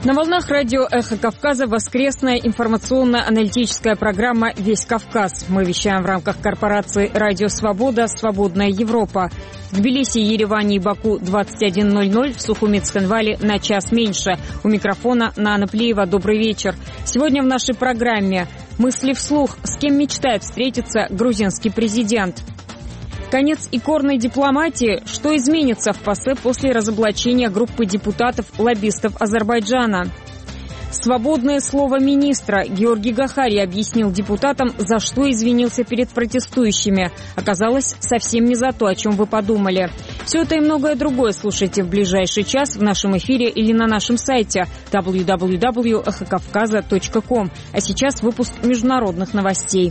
На волнах радио «Эхо Кавказа» воскресная информационно-аналитическая программа «Весь Кавказ». Мы вещаем в рамках корпорации «Радио Свобода. Свободная Европа». В Тбилиси, Ереване и Баку 21:00, в Сухуми Цхинвале на час меньше. У микрофона Нана Плеева. Добрый вечер. Сегодня в нашей программе «Мысли вслух». С кем мечтает встретиться грузинский президент? Конец икорной дипломатии. Что изменится в ПАСЕ после разоблачения группы депутатов-лоббистов Азербайджана? Свободное слово министра. Георгий Гахари объяснил депутатам, за что извинился перед протестующими. Оказалось, совсем не за то, о чем вы подумали. Все это и многое другое слушайте в ближайший час в нашем эфире или на нашем сайте www.ekhokavkaza.com. А сейчас выпуск международных новостей.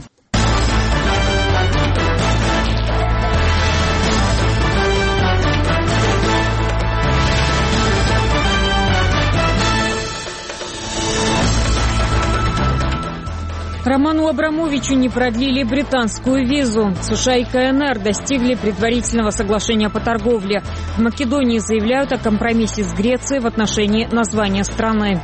Роману Абрамовичу не продлили британскую визу. США и КНР достигли предварительного соглашения по торговле. В Македонии заявляют о компромиссе с Грецией в отношении названия страны.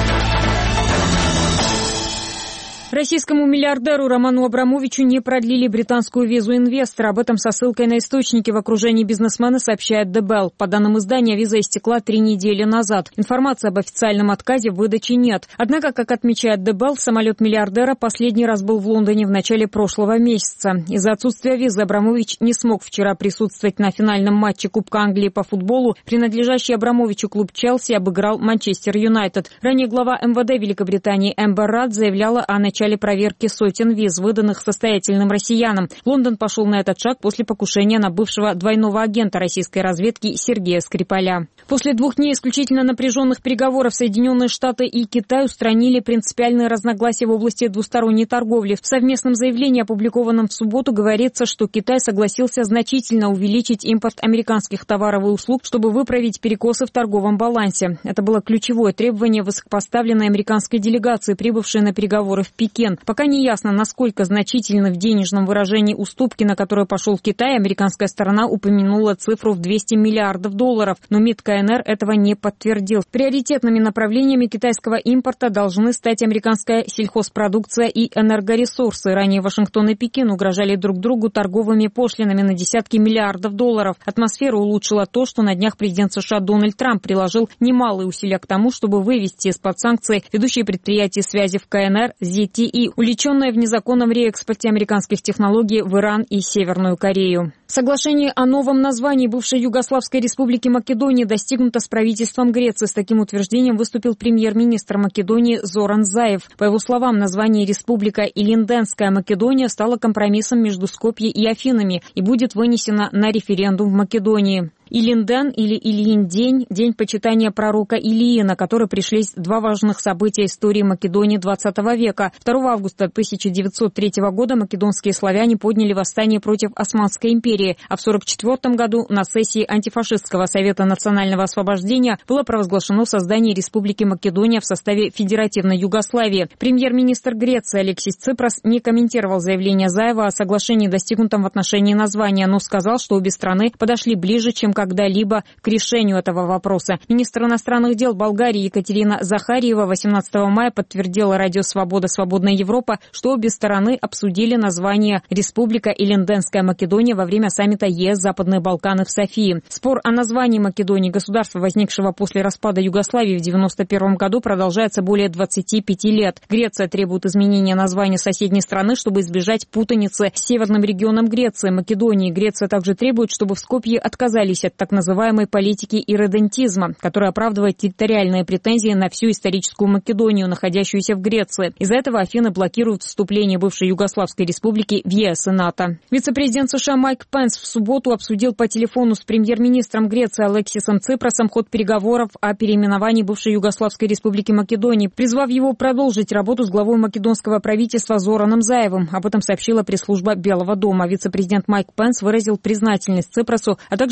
Российскому миллиардеру Роману Абрамовичу не продлили британскую визу инвестора. Об этом со ссылкой на источники в окружении бизнесмена сообщает The Bell. По данным издания, виза истекла 3 недели назад. Информации об официальном отказе в выдаче нет. Однако, как отмечает The Bell, самолет миллиардера последний раз был в Лондоне в начале прошлого месяца. Из-за отсутствия визы Абрамович не смог вчера присутствовать на финальном матче Кубка Англии по футболу. Принадлежащий Абрамовичу клуб Челси обыграл Манчестер Юнайтед. Ранее глава МВД Великобритании Эмбер Рад заявляла о начале проверки сотен виз, выданных состоятельным россиянам. Лондон пошел на этот шаг после покушения на бывшего двойного агента российской разведки Сергея Скрипаля. После 2 дней исключительно напряженных переговоров Соединенные Штаты и Китай устранили принципиальные разногласия в области двусторонней торговли. В совместном заявлении, опубликованном в субботу, говорится, что Китай согласился значительно увеличить импорт американских товаров и услуг, чтобы выправить перекосы в торговом балансе. Это было ключевое требование высокопоставленной американской делегации, прибывшей на переговоры в Пекин. Пока не ясно, насколько значительны в денежном выражении уступки, на которые пошел Китай. Американская сторона упомянула цифру в $200 миллиардов, но МИД КНР этого не подтвердил. Приоритетными направлениями китайского импорта должны стать американская сельхозпродукция и энергоресурсы. Ранее Вашингтон и Пекин угрожали друг другу торговыми пошлинами на десятки миллиардов долларов. Атмосферу улучшило то, что на днях президент США Дональд Трамп приложил немалые усилия к тому, чтобы вывести из-под санкций ведущие предприятия связи в КНР ZTE, увлеченные в незаконном реэкспорте американских технологий в Иран и Северную Корею. Соглашение о новом названии бывшей Югославской республики Македонии достигнуто с правительством Греции. С таким утверждением выступил премьер-министр Македонии Зоран Заев. По его словам, название республика Илинденская Македония стало компромиссом между Скопье и Афинами и будет вынесено на референдум в Македонии. Илинден или Ильин-день – день почитания пророка Илии, на который пришлись 2 важных события истории Македонии XX века. 2 августа 1903 года македонские славяне подняли восстание против Османской империи, а в 1944 году на сессии антифашистского совета национального освобождения было провозглашено создание Республики Македония в составе федеративной Югославии. Премьер-министр Греции Алексис Ципрас не комментировал заявление Заева о соглашении, достигнутом в отношении названия, но сказал, что обе страны подошли ближе, чем когда-либо к решению этого вопроса. Министр иностранных дел Болгарии Екатерина Захариева 18 мая подтвердила радио «Свобода. Свободная Европа», что обе стороны обсудили название «Республика Илинденская Македония» во время саммита ЕС «Западные Балканы» в Софии. Спор о названии Македонии, государства, возникшего после распада Югославии в 1991 году, продолжается более 25 лет. Греция требует изменения названия соседней страны, чтобы избежать путаницы с северным регионом Греции, Македонии. Греция также требует, чтобы в Скопье отказались от так называемой политики ирредентизма, которая оправдывает территориальные претензии на всю историческую Македонию, находящуюся в Греции. Из-за этого Афины блокируют вступление бывшей Югославской республики в ЕС и НАТО. Вице-президент США Майк Пенс в субботу обсудил по телефону с премьер-министром Греции Алексисом Ципрасом ход переговоров о переименовании бывшей Югославской республики Македонии, призвав его продолжить работу с главой македонского правительства Зораном Заевым. Об этом сообщила пресс-служба Белого дома. Вице-президент Майк Пенс выразил признательность Ципрасу, а также премьер-министру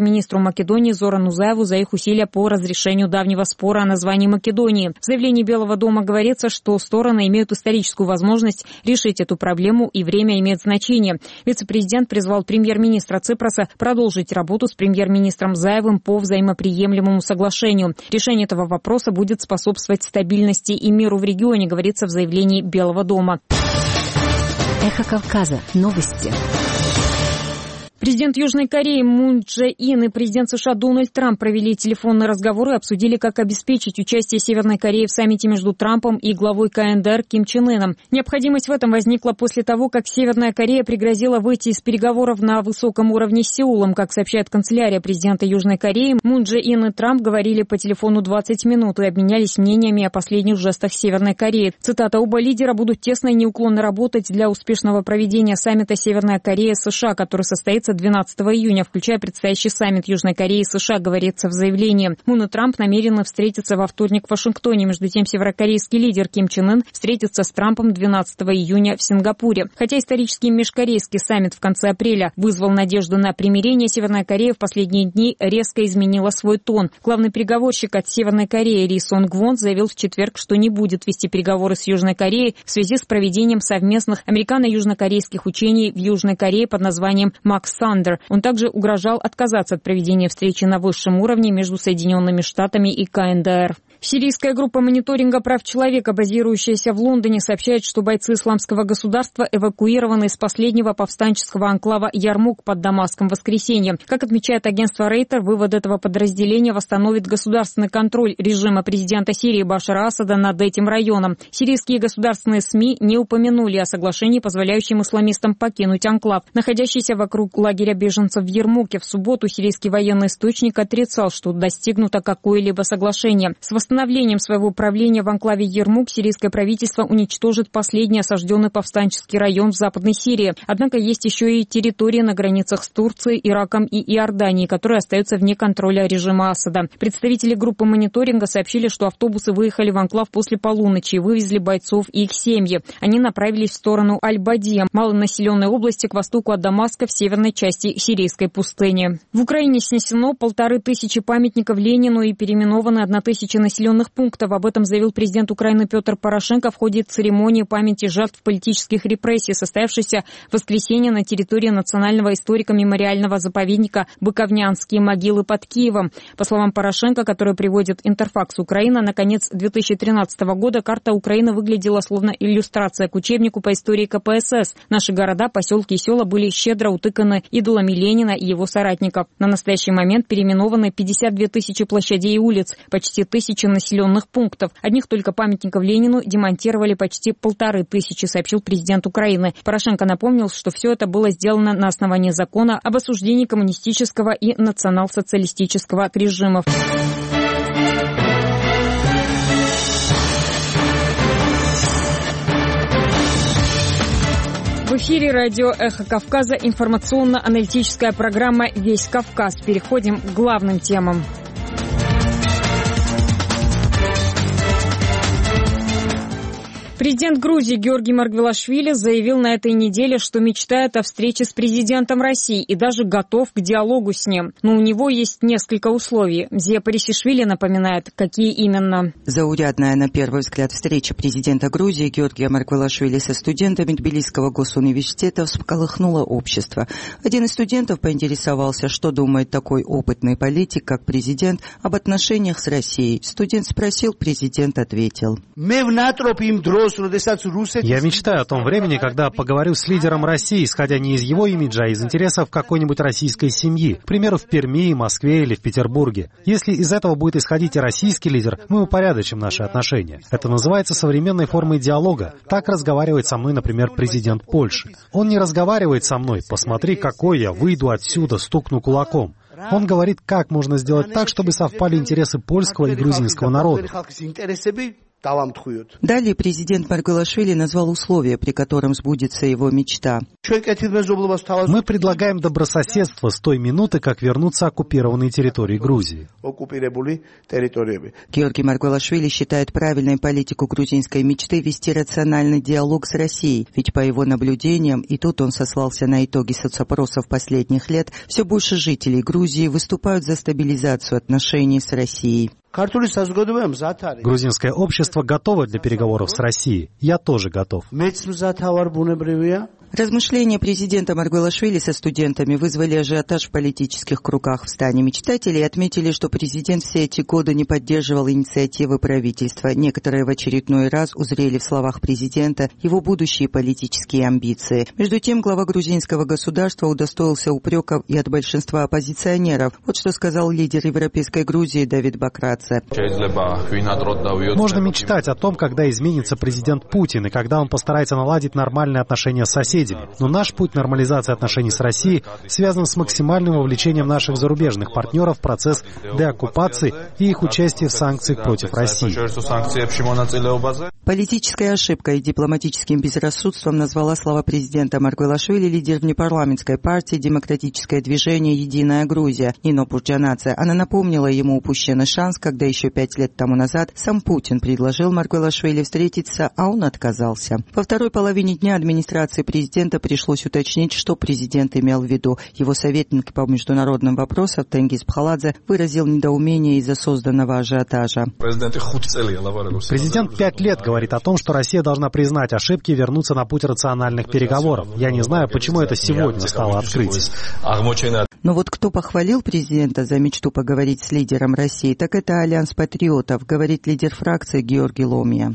премьер-министру Македонии Зорану Заеву за их усилия по разрешению давнего спора о названии Македонии. В заявлении Белого дома говорится, что стороны имеют историческую возможность решить эту проблему, и время имеет значение. Вице-президент призвал премьер-министра Ципроса продолжить работу с премьер-министром Заевым по взаимоприемлемому соглашению. Решение этого вопроса будет способствовать стабильности и миру в регионе, говорится в заявлении Белого дома. Эхо Кавказа. Новости. Президент Южной Кореи Мун Чже Ин и президент США Дональд Трамп провели телефонные разговоры и обсудили, как обеспечить участие Северной Кореи в саммите между Трампом и главой КНДР Ким Чен Ыном. Необходимость в этом возникла после того, как Северная Корея пригрозила выйти из переговоров на высоком уровне с Сеулом. Как сообщает канцелярия президента Южной Кореи, Мун Чже Ин и Трамп говорили по телефону 20 минут и обменялись мнениями о последних жестах Северной Кореи. Цитата: «Оба лидера будут тесно и неуклонно работать для успешного проведения саммита Северная Корея-США, который состоится 12 июня, включая предстоящий саммит Южной Кореи и США», говорится в заявлении. Мун и Трамп намерены встретиться во вторник в Вашингтоне. Между тем, северокорейский лидер Ким Чен Ын встретится с Трампом 12 июня в Сингапуре. Хотя исторический межкорейский саммит в конце апреля вызвал надежду на примирение, Северная Корея в последние дни резко изменила свой тон. Главный переговорщик от Северной Кореи Ри Сонг Вон заявил в четверг, что не будет вести переговоры с Южной Кореей в связи с проведением совместных американо-южнокорейских учений в Южной Корее под названием «Макс Сандер». Он также угрожал отказаться от проведения встречи на высшем уровне между Соединенными Штатами и КНДР. Сирийская группа мониторинга прав человека, базирующаяся в Лондоне, сообщает, что бойцы исламского государства эвакуированы из последнего повстанческого анклава Ярмук под Дамаском в воскресенье. Как отмечает агентство Рейтер, вывод этого подразделения восстановит государственный контроль режима президента Сирии Башара Асада над этим районом. Сирийские государственные СМИ не упомянули о соглашении, позволяющем исламистам покинуть анклав, находящийся вокруг лагеря беженцев в Ярмуке. В субботу сирийский военный источник отрицал, что достигнуто какое-либо соглашение. С восстановлением своего правления в анклаве Ярмук сирийское правительство уничтожит последний осажденный повстанческий район в Западной Сирии. Однако есть еще и территории на границах с Турцией, Ираком и Иорданией, которые остаются вне контроля режима Асада. Представители группы мониторинга сообщили, что автобусы выехали в анклав после полуночи и вывезли бойцов и их семьи. Они направились в сторону Аль-Бадия, малонаселенной области к востоку от Дамаска в северной части сирийской пустыни. В Украине снесено 1500 памятников Ленину и переименованы 1000 населенных пунктов. Об этом заявил президент Украины Петр Порошенко в ходе церемонии памяти жертв политических репрессий, состоявшейся в воскресенье на территории Национального историко-мемориального заповедника «Буковнянские могилы» под Киевом. По словам Порошенко, который приводит Интерфакс Украина, на конец 2013 года карта Украины выглядела словно иллюстрация к учебнику по истории КПСС. Наши города, поселки и села были щедро утыканы идолами Ленина и его соратников. На настоящий момент переименованы 52 тысячи площадей и улиц, почти 1000 населенных пунктов. Одних только памятников Ленину демонтировали почти 1500, сообщил президент Украины. Порошенко напомнил, что все это было сделано на основании закона об осуждении коммунистического и национал-социалистического режимов. В эфире радио «Эхо Кавказа» информационно-аналитическая программа «Весь Кавказ». Переходим к главным темам. Президент Грузии Георгий Маргвелашвили заявил на этой неделе, что мечтает о встрече с президентом России и даже готов к диалогу с ним. Но у него есть несколько условий. Зия Парисишвили напоминает, какие именно. Заурядная на первый взгляд встреча президента Грузии Георгия Маргвелашвили со студентами Тбилисского госуниверситета всколыхнула общество. Один из студентов поинтересовался, что думает такой опытный политик, как президент, об отношениях с Россией. Студент спросил, президент ответил. Я мечтаю о том времени, когда поговорю с лидером России, исходя не из его имиджа, а из интересов какой-нибудь российской семьи. К примеру, в Перми, Москве или в Петербурге. Если из этого будет исходить и российский лидер, мы упорядочим наши отношения. Это называется современной формой диалога. Так разговаривает со мной, например, президент Польши. Он не разговаривает со мной: «Посмотри, какой я, выйду отсюда, стукну кулаком». Он говорит, как можно сделать так, чтобы совпали интересы польского и грузинского народа. Далее президент Маргвелашвили назвал условия, при котором сбудется его мечта. Мы предлагаем добрососедство с той минуты, как вернутся оккупированные территории Грузии. Георгий Маргвелашвили считает правильной политику грузинской мечты вести рациональный диалог с Россией, ведь по его наблюдениям, и тут он сослался на итоги соцопросов последних лет, все больше жителей Грузии выступают за стабилизацию отношений с Россией. Грузинское общество готово для переговоров с Россией. Я тоже готов. Размышления президента Маргвелашвили со студентами вызвали ажиотаж в политических кругах. В стане мечтателей отметили, что президент все эти годы не поддерживал инициативы правительства. Некоторые в очередной раз узрели в словах президента его будущие политические амбиции. Между тем, глава грузинского государства удостоился упреков и от большинства оппозиционеров. Вот что сказал лидер Европейской Грузии Давид Бакрадзе. Можно мечтать о том, когда изменится президент Путин и когда он постарается наладить нормальные отношения с соседями. Но наш путь нормализации отношений с Россией связан с максимальным вовлечением наших зарубежных партнеров в процесс деоккупации и их участия в санкциях против России. Политической ошибкой и дипломатическим безрассудством назвала слова президента Маргвелашвили лидер внепарламентской партии «Демократическое движение «Единая Грузия» Нино Пурджанадзе. Она напомнила ему упущенный шанс, когда еще 5 лет тому назад сам Путин предложил Маргвелашвили встретиться, а он отказался. Во второй половине дня администрации президента пришлось уточнить, что президент имел в виду. Его советник по международным вопросам Тенгиз Пхаладзе выразил недоумение из-за созданного ажиотажа. Президент 5 лет говорит о том, что Россия должна признать ошибки и вернуться на путь рациональных переговоров. Я не знаю, почему это сегодня стало открытием. Но вот кто похвалил президента за мечту поговорить с лидером России, так это Альянс патриотов, говорит лидер фракции Георгий Ломия.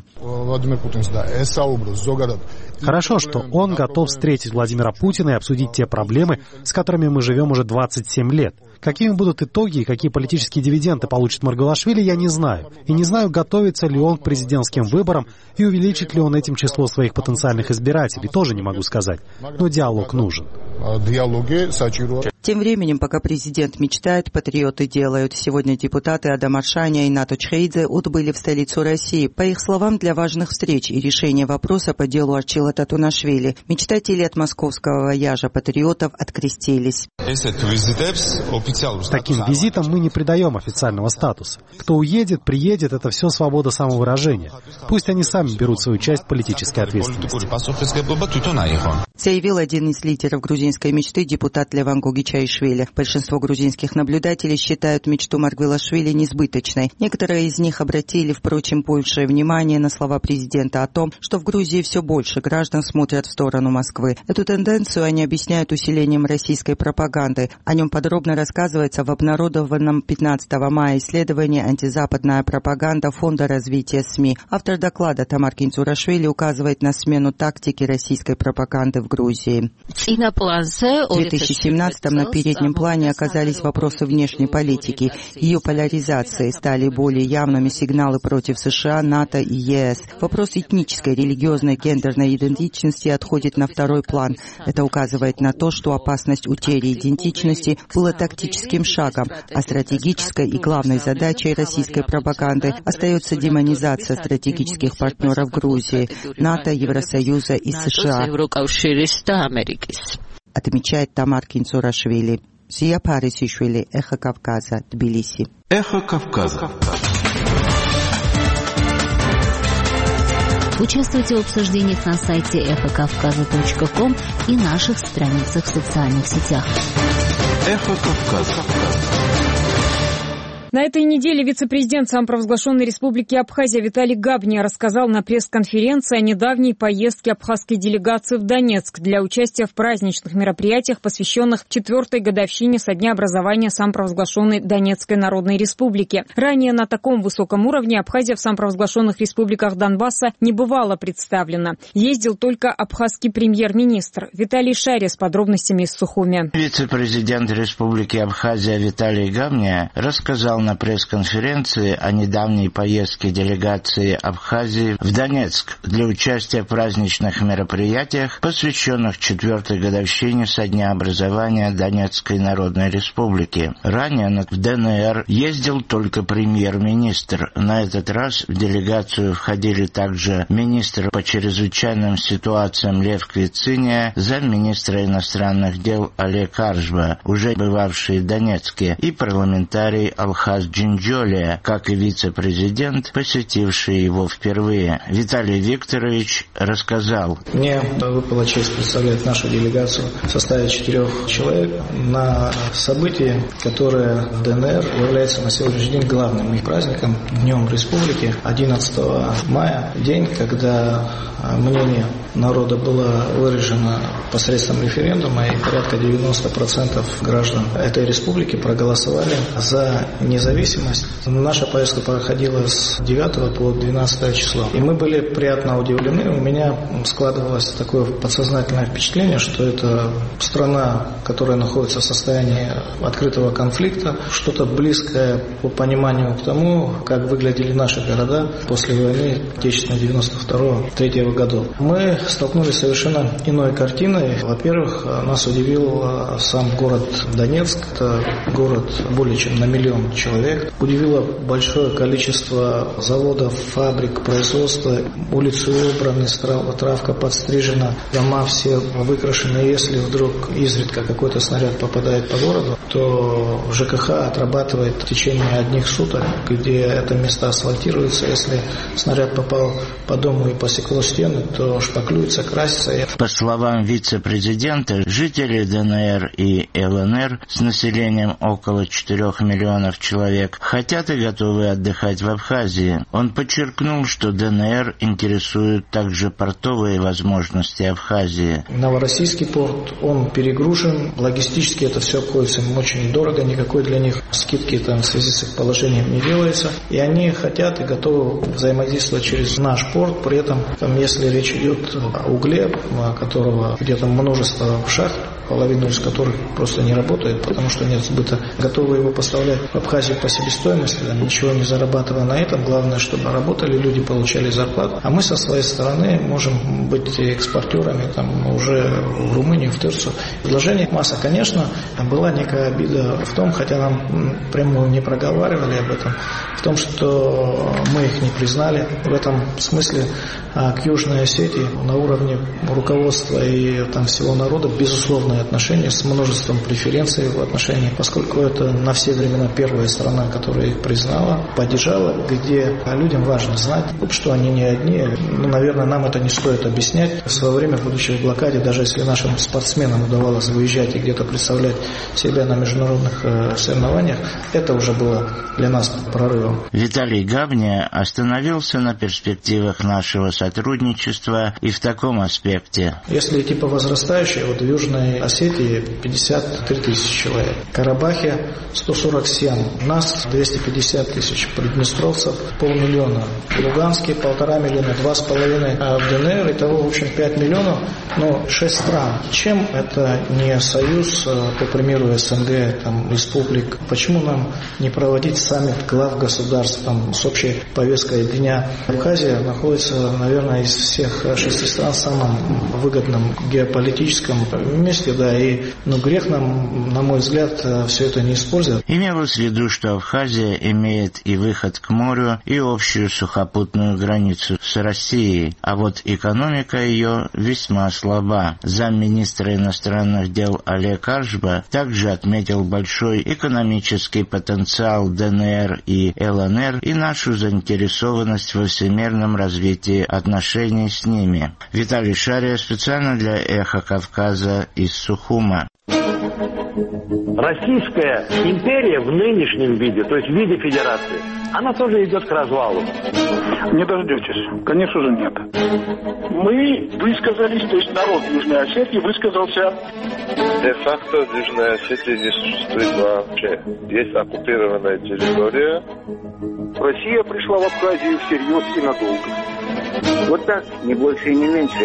Хорошо, что он готов встретить Владимира Путина и обсудить те проблемы, с которыми мы живем уже 27 лет. Какими будут итоги и какие политические дивиденды получит Маргвелашвили, я не знаю. И не знаю, готовится ли он к президентским выборам и увеличит ли он этим число своих потенциальных избирателей, тоже не могу сказать. Но диалог нужен. Тем временем, пока президент мечтает, патриоты делают. Сегодня депутаты Адам Аршаня и Нато Чхеидзе отбыли в столицу России. По их словам, для важных встреч и решения вопроса по делу Арчила Татунашвили. Мечтатели от московского вояжа патриотов открестились. Таким визитам мы не придаем официального статуса. Кто уедет, приедет, это все свобода самовыражения. Пусть они сами берут свою часть политической ответственности. Заявил один из лидеров грузинской мечты, депутат Леван Гогичаишвили. Большинство грузинских наблюдателей считают мечту Маргвелашвили несбыточной. Некоторые из них обратили, впрочем, большее внимание на слова президента о том, что в Грузии все больше граждан смотрят в сторону Москвы. Эту тенденцию они объясняют усилением российской пропаганды. О нем подробно рассказывается в обнародованном 15 мая исследовании «Антизападная пропаганда Фонда развития СМИ». Автор доклада Тамар Кинцурашвили указывает на смену тактики российской пропаганды в Грузии. В 2017-м на переднем плане оказались вопросы внешней политики. Ее поляризации стали более явными сигналы против США, НАТО и ЕС. Вопрос этнической, религиозной, гендерной идентичности отходит на второй план. Это указывает на то, что опасность утери идентичности была тактическим шагом, а стратегической и главной задачей российской пропаганды остается демонизация стратегических партнеров Грузии, НАТО, Евросоюза и США. Отмечает Тамар Кинцурашвили. Зия Парисишвили, Эхо Кавказа, Тбилиси. Эхо Кавказа. Участвуйте в обсуждениях на сайте эхокавказа.ком и наших страницах в социальных сетях. Эхо Кавказа. На этой неделе вице-президент самопровозглашенной республики Абхазия Виталий Габния рассказал на пресс-конференции о недавней поездке абхазской делегации в Донецк для участия в праздничных мероприятиях, посвященных 4-й годовщине со дня образования самопровозглашенной Донецкой Народной Республики. Ранее на таком высоком уровне Абхазия в самопровозглашенных республиках Донбасса не бывала представлена. Ездил только абхазский премьер-министр. Виталий Шария с подробностями из Сухуми. Вице-президент республики Абхазия Виталий Габния рассказал на пресс-конференции о недавней поездке делегации Абхазии в Донецк для участия в праздничных мероприятиях, посвященных 4-й годовщине со дня образования Донецкой Народной Республики. Ранее в ДНР ездил только премьер-министр. На этот раз в делегацию входили также министр по чрезвычайным ситуациям Лев Квициния, замминистра иностранных дел Олег Аржба, уже бывавший в Донецке, и парламентарий Алхаз Джинджолия, как и вице-президент, посетивший его впервые. Виталий Викторович рассказал. Мне выпала честь представлять нашу делегацию в составе 4 человек на событии, которое в ДНР является на сегодняшний день главным их праздником, Днем Республики, 11 мая, день, когда мнение народа было выражено посредством референдума, и порядка 90% граждан этой республики проголосовали за независимость. Наша поездка проходила с 9 по 12 число. И мы были приятно удивлены. У меня складывалось такое подсознательное впечатление, что это страна, которая находится в состоянии открытого конфликта, что-то близкое по пониманию к тому, как выглядели наши города после войны Отечественной 92-3 годов. Мы столкнулись с совершенно иной картиной. Во-первых, нас удивил сам город Донецк. Это город более чем на 1 миллион человек. Удивило большое количество заводов, фабрик, производства. Улицы убраны, травка подстрижена, дома все выкрашены. Если вдруг изредка какой-то снаряд попадает по городу, то ЖКХ отрабатывает в течение одних суток, где это место асфальтируется. Если снаряд попал по дому и посекло стены, то шпаклюется, красится. По словам вице-президента, жители ДНР и ЛНР с населением около 4 миллионов человек хотят и готовы отдыхать в Абхазии. Он подчеркнул, что ДНР интересуют также портовые возможности Абхазии. Новороссийский порт, он перегружен, логистически это все обходится им очень дорого, никакой для них скидки там в связи с их положением не делается, и они хотят и готовы взаимодействовать через наш порт. При этом, если речь идет о угле, которого где-то множество шахт, половину из которых просто не работает, потому что нет сбыта, готовы его поставлять в Абхазию по себестоимости, ничего не зарабатывая на этом. Главное, чтобы работали люди, получали зарплату. А мы со своей стороны можем быть экспортерами уже в Румынию, в Турцию. Предложений масса. Конечно, была некая обида в том, хотя нам прямо не проговаривали об этом, в том, что мы их не признали. В этом смысле к Южной Осетии на уровне руководства и всего народа безусловное отношение с множеством преференций в отношении, поскольку это на все времена первая страна, которая их признала, поддержала, где людям важно знать, что они не одни. Наверное, нам это не стоит объяснять. В свое время, будучи в блокаде, даже если нашим спортсменам удавалось выезжать и где-то представлять себя на международных соревнованиях, это уже было для нас прорывом. Виталий Габня остановился на перспективах нашего сотрудничества и в таком аспекте. Если идти по возрастающей, в Южной Осетии 53 тысячи человек, в Карабахе 147, у нас 250 тысяч, приднестровцев 500 000, в Луганске 1,5 миллиона, 2,5, а в ДНР итого, в общем, 5 миллионов, 6 стран. Чем это не союз, по примеру СНГ, республик? Почему нам не проводить саммит глав государств с общей повесткой дня? Абхазия находится, наверное, из всех 6 стран в самом выгодном геополитическом месте, и грех нам, на мой взгляд, все это не использовать. Имелось в виду, что Абхазия имеет и выход к морю, и общую сухопутную границу с Россией, а вот экономика ее весьма слаба. Замминистра иностранных дел Олег Аржба также отметил большой экономический потенциал ДНР и ЛНР и нашу заинтересованность во всемирном развитии отношений с ними. Виталий Шария специально для «Эхо Кавказа» из Сухума. Российская империя в нынешнем виде, то есть в виде федерации, она тоже идет к развалу. Не дождетесь. Конечно же нет. Мы высказались, то есть народ Южной Осетии высказался. Де-факто Южная Осетия не существует вообще. Есть оккупированная территория. Россия пришла в Абхазию всерьез и надолго. Вот так, не больше и не меньше.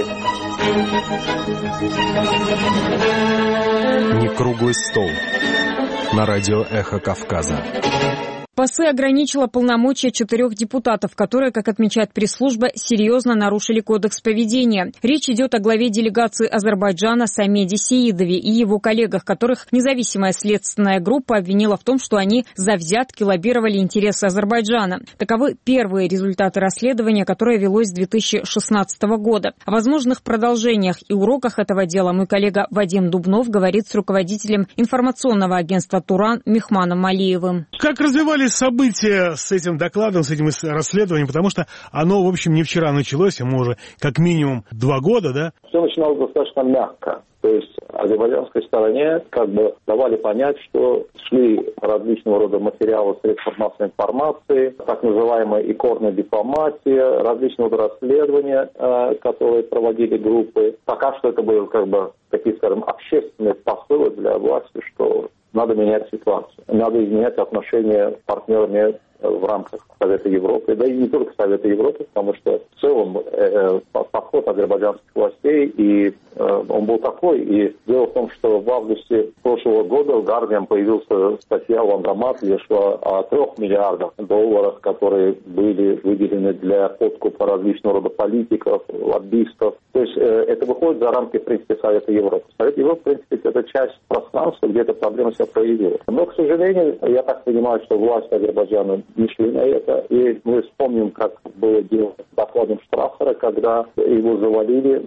Не круглый стол. На радио «Эхо Кавказа». ПАСЭ ограничила полномочия 4 депутатов, которые, как отмечает пресс-служба, серьезно нарушили кодекс поведения. Речь идет о главе делегации Азербайджана Самеде Сеидове и его коллегах, которых независимая следственная группа обвинила в том, что они за взятки лоббировали интересы Азербайджана. Таковы первые результаты расследования, которое велось с 2016 года. О возможных продолжениях и уроках этого дела мой коллега Вадим Дубнов говорит с руководителем информационного агентства «Туран» Мехманом Алиевым. Как развивались события с этим докладом, с этим расследованием? Потому что оно, в общем, не вчера началось, ему уже как минимум 2 года, да? Все начиналось достаточно мягко. То есть азербайджанской стороне как бы давали понять, что шли различного рода материалы средств массовой информации, так называемая икорная дипломатия, различного рода расследования, которые проводили группы. Пока что это были как бы такие, скажем, общественные посылы для власти, что надо менять ситуацию, надо изменять отношения с партнерами в рамках Совета Европы, да и не только Совета Европы, потому что в целом подход азербайджанских властей, и он был такой. И дело в том, что в августе прошлого года в «Гардиан» появилась статья Ландромат, где шла о 3 миллиардах долларов, которые были выделены для подкупа различного рода политиков, лоббистов. То есть это выходит за рамки, в принципе, Совета Европы. Совет Европы, в принципе, это часть пространства, где эта проблема себя проявила. Но, к сожалению, я так понимаю, что власти Азербайджана не шли на это. И мы вспомним, как было дело с докладом Штрахера, когда его завалили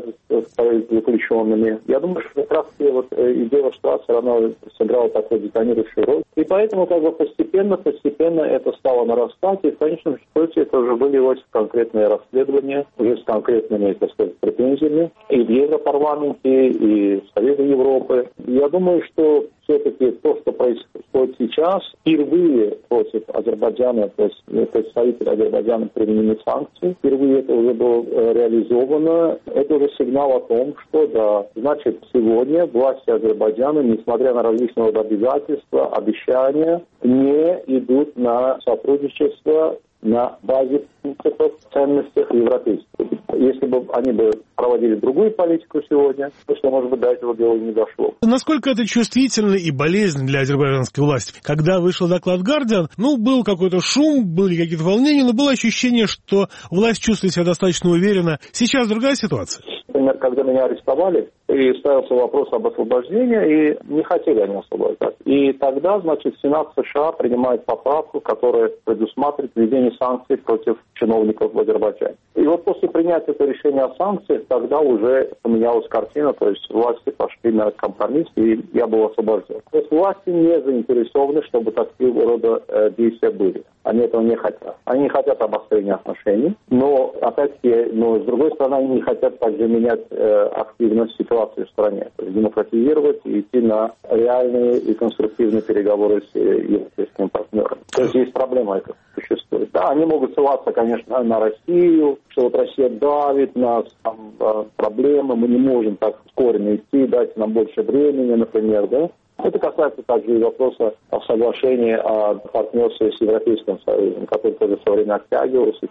с заключенными. Я думаю, что как раз и дело Штрахера, оно сыграло такую детонирующую роль. И поэтому как бы постепенно это стало нарастать. И в конечном счете это уже вылилось в конкретные расследования, уже с конкретными, так сказать, претензиями и в Европарламенте, и в Совете Европы. Я думаю, что все-таки то, что происходит сейчас, впервые против Азербайджана, то есть представители Азербайджана применены санкции, впервые это уже было реализовано. Это уже сигнал о том, что, да, значит, сегодня власти Азербайджана, несмотря на различные обязательства, обещания, не идут на сотрудничество на базе принципов, ценностей европейских. Если бы они проводили другую политику сегодня, то, что, может быть, до этого дела не дошло. Насколько это чувствительно и болезненно для азербайджанской власти? Когда вышел доклад «Гардиан», был какой-то шум, были какие-то волнения, но было ощущение, что власть чувствует себя достаточно уверенно. Сейчас другая ситуация. Например, когда меня арестовали, и ставился вопрос об освобождении, и не хотели они освобождать. И тогда, значит, Сенат США принимает поправку, которая предусматривает введение санкций против чиновников в Азербайджане. И вот после принятия этого решения о санкциях, тогда уже поменялась картина, то есть власти пошли на компромисс, и я был освобожден. То есть власти не заинтересованы, чтобы такие рода действия были. Они этого не хотят. Они не хотят обострения отношений, но, опять-таки, с другой стороны, они не хотят также менять активность ситуации в стране, то есть демократизировать и идти на реальные и конструктивные переговоры с европейскими партнерами. То есть есть проблема эта существует. Да, они могут ссылаться, конечно, на Россию, что вот Россия давит нас, там проблемы, мы не можем так ускоренно идти, дайте нам больше времени, например, да. Это касается также и вопроса о соглашении о партнерстве с Европейским Союзом, который тоже в свое время оттягивался,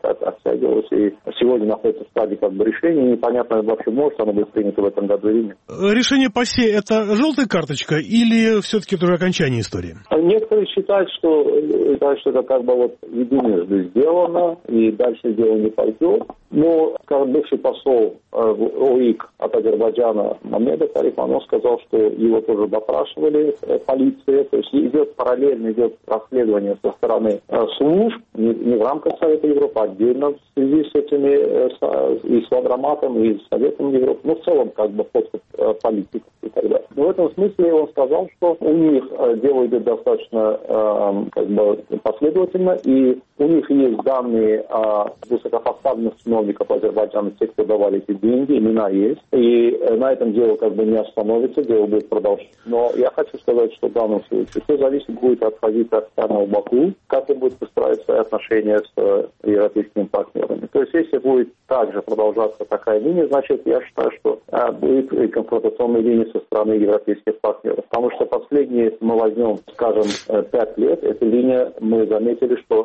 и сегодня находится в стадии решения. Непонятно вообще, может оно быть принято в этом году или нет. Решение ПАСЕ – это желтая карточка или все-таки это уже окончание истории? Некоторые считают, что это единожды сделано, и дальше дело не пойдет. Но, как бывший посол в ОИК от Азербайджана Мамедов Ариф, он сказал, что его тоже допрашивали полиция, то есть параллельно идет расследование со стороны служб, не в рамках Совета Европы, а отдельно в связи с этими, и с Ладроматом, и с Советом Европы, в целом подкуп политиков и так далее. Но в этом смысле он сказал, что у них дело идет достаточно последовательно, и у них есть данные о высокопоставленных чиновников Азербайджана, те, кто давали эти деньги, имена есть. И на этом дело не остановится, дело будет продолжаться. Но я хочу сказать, что в данном случае все зависит будет от позиции самого Баку, как он будет выстраивать свои отношения с европейскими партнерами. То есть, если будет также продолжаться такая линия, значит, я считаю, что будет и конфронтационная линия со стороны европейских партнеров. Потому что последние, если мы возьмем, 5 лет, эта линия, мы заметили, что она больше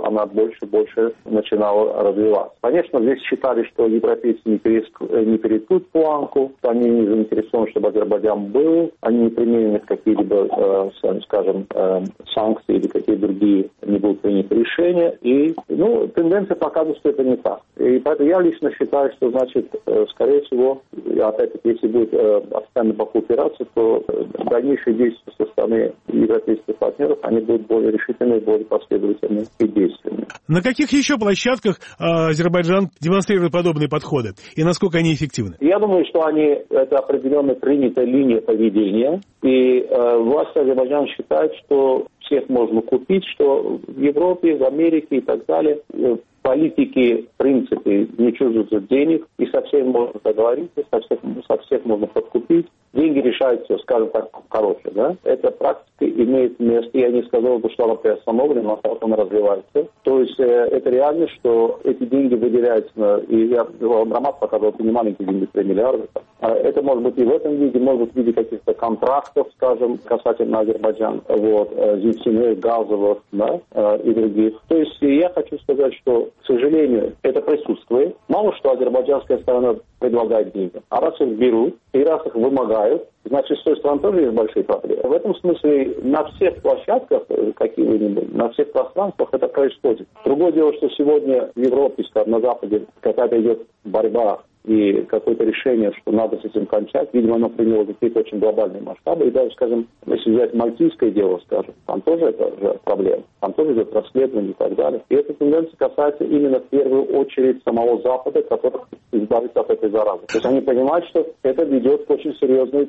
больше и больше начинало развиваться. Конечно, здесь считали, что европейцы не перейдут планку, что они не заинтересованы, чтобы Азербайджан был, они не применят какие-либо, скажем, санкции или какие-то другие не будут приняты решения. И, тенденция показывает, что это не так. И поэтому я лично считаю, что, значит, скорее всего, опять-таки, если будет официально Баку упираться, то дальнейшие действия со стороны европейских партнеров, они будут более решительные, более последовательные и действенные. На каких еще площадках Азербайджан демонстрирует подобные подходы? И насколько они эффективны? Я думаю, что это определенно принятая линия поведения. И власти Азербайджана считают, что всех можно купить, что в Европе, в Америке и так далее политики, в принципе, не чувствуют денег, и со всеми можно договориться, со всех можно подкупить. Деньги решают все, скажем так, короче, да? Эта практика имеет место, я не сказал бы, что она приостановлена, но она развивается. То есть это реально, что эти деньги выделяются, и я Рамат показал, это не маленькие деньги, 3 миллиарда. Это может быть и в этом виде, может быть в виде каких-то контрактов, скажем, касательно Азербайджана, нефтяных, газовых, да, и других. То есть я хочу сказать, что, к сожалению, это присутствует. Мало что азербайджанская сторона предлагает деньги. А раз их берут, и раз их вымогают, значит, с той стороны тоже есть большие проблемы. В этом смысле на всех площадках, какие-нибудь, на всех пространствах это происходит. Другое дело, что сегодня в Европе, скажем, на Западе какая-то идет борьба и какое-то решение, что надо с этим кончать. Видимо, оно приняло какие-то очень глобальные масштабы. И даже, скажем, если взять мальтийское дело, скажем, там тоже это же проблема. Там тоже идет расследование и так далее. И эта тенденция касается именно в первую очередь самого Запада, который избавится от этой заразы. То есть они понимают, что это ведет к очень серьезному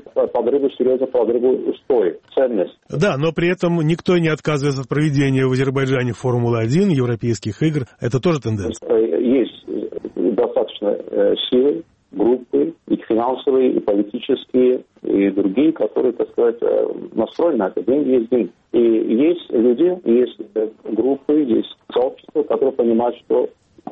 подрыву устоев, ценностей. Да, но при этом никто не отказывается от проведения в Азербайджане Формулы-1, европейских игр. Это тоже тенденция? Есть достаточно силы, группы, и финансовые, и политические, и другие, которые, так сказать, настроены на это. Деньги есть деньги. И есть люди, есть группы, есть сообщества, которые понимают, что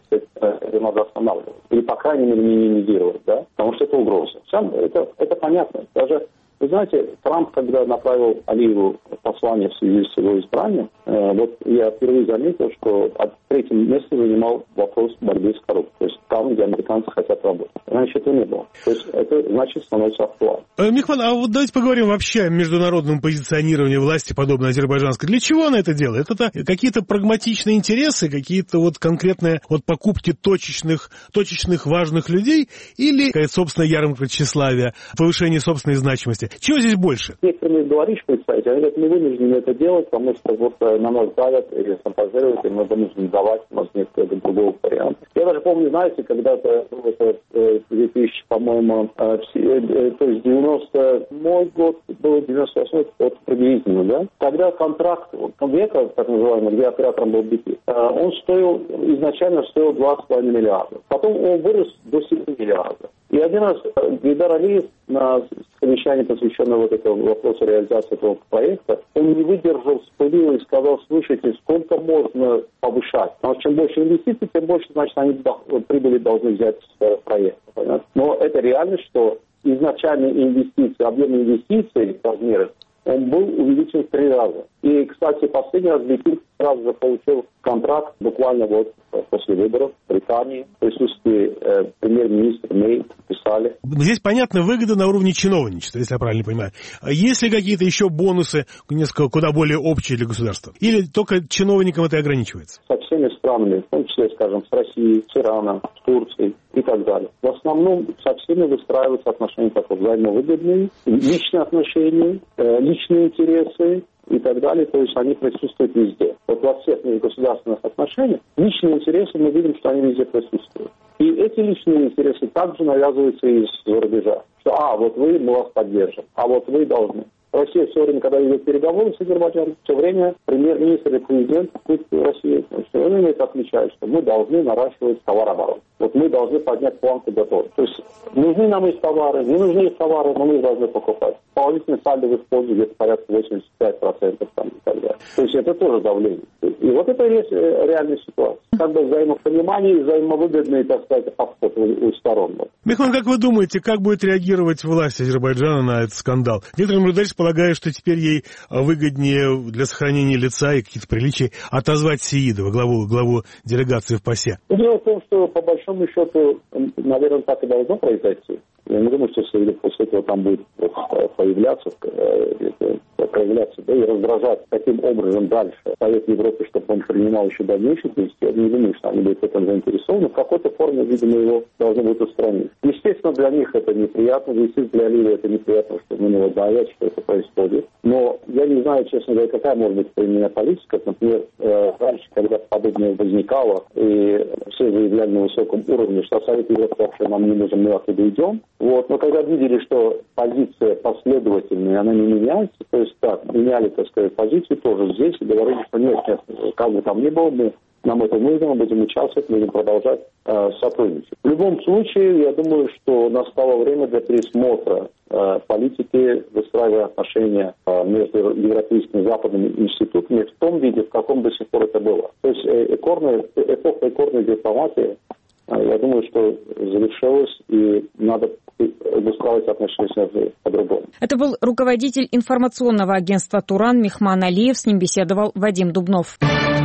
это надо останавливать. Или, по крайней мере, минимизировать, да? Потому что это угроза. Это понятно. Даже, вы знаете, Трамп, когда направил Алиеву послание в связи с его избранием, я впервые заметил, что третьем месте занимал вопрос борьбы с коррупцией. То есть там, где американцы хотят работать. Раньше этого не было. То есть это, значит, становится актуальным. Мехман, а вот давайте поговорим вообще о международном позиционировании власти, подобной азербайджанской. Для чего она это делает? Это какие-то прагматичные интересы, какие-то конкретные покупки точечных важных людей или какая-то собственная ярмарка тщеславия, повышение собственной значимости? Чего здесь больше? Некоторые говоришь, представители, они говорят, мы вынуждены это делать, потому что на нас давят или шантажируют, и мы вынуждены давать, у нас нет другого варианта. Я даже помню, знаете, когда-то, в 2000, по-моему, то есть 97-й год, был 98-й год приблизительно, да? Тогда контракт века, так называемый, где оператором был BP, он изначально стоил 2,5 миллиарда. Потом он вырос до 7 миллиардов. И один раз Гейдар Алиев на совещании, посвященном этому вопросу реализации этого проекта, он не выдержал, вспылил и сказал, слушайте, сколько можно повышать? Потому что чем больше инвестиций, тем больше, значит, они прибыли должны взять с проекта. Понятно? Но это реально, что изначальные инвестиции, объем инвестиций, размеры, он был увеличен в 3 раза. И, кстати, последний раз BP сразу же получил контракт буквально после выборов в Британии. В присутствии премьер-министра Мэй подписали. Здесь, понятно, выгода на уровне чиновничества, если я правильно понимаю. Есть ли какие-то еще бонусы, несколько куда более общие для государства? Или только чиновникам это ограничивается? Со всеми странами, в том числе, скажем, с Россией, с Ираном, с Турцией и так далее. В основном со всеми выстраиваются отношения такие взаимовыгодные, личные отношения, личные интересы и так далее, то есть они присутствуют везде. Во всех государственных отношениях личные интересы, мы видим, что они везде присутствуют. И эти личные интересы также навязываются из-за рубежа. Что, мы вас поддержим, вы должны. Россия все время, когда идет переговоры с Азербайджаном, все время премьер-министр и президент России все время это отмечают, что мы должны наращивать товарооборот. Вот мы должны поднять планку готовности. То есть нужны нам есть товары, не нужны есть товары, но мы их должны покупать. Положительный сальдо в использовании где-то порядка 85% там, и так далее. То есть это тоже давление. И вот это и есть реальная ситуация. Как бы взаимопонимание и взаимовыгодный, так сказать, подход у сторон. Михан, как вы думаете, как будет реагировать власть Азербайджана на этот скандал? Некоторые наблюдатели полагают, что теперь ей выгоднее для сохранения лица и каких-то приличий отозвать Сеидова, главу делегации в ПАСЕ. Дело в том, что по большому счету, наверное, так и должно произойти. Я не думаю, что Сеидов после этого там будет появляться, проявляться, да, и раздражать таким образом дальше Совет Европы, чтобы он принимал еще дальнейшие действия. Я не думаю, что они будут в этом заинтересованы. В какой-то форме, видимо, его должны будут устранить. Естественно, для них это неприятно, естественно, для Ливии это неприятно, что на него давят, что это происходит. Но я не знаю, честно говоря, какая может быть применена политика. Например, раньше, когда подобное возникало, и все заявляли на высоком уровне, что Совет Европы вообще нам не нужен, мы оттуда идем. Вот. Но когда видели, что позиция последовательная, она не меняется, то есть так, меняли, так сказать, позицию тоже здесь и говорили, что нет, как бы там ни было, нам это нужно, мы будем участвовать, мы будем продолжать сотрудничать. В любом случае, я думаю, что настало время для пересмотра политики, выстраивая отношения между европейскими и западными институтами в том виде, в каком до сих пор это было. То есть эпоха икорной дипломатии, я думаю, что завершилась, и надо выстраивать отношения по-другому. Это был руководитель информационного агентства «Туран» Мехман Алиев. С ним беседовал Вадим Дубнов.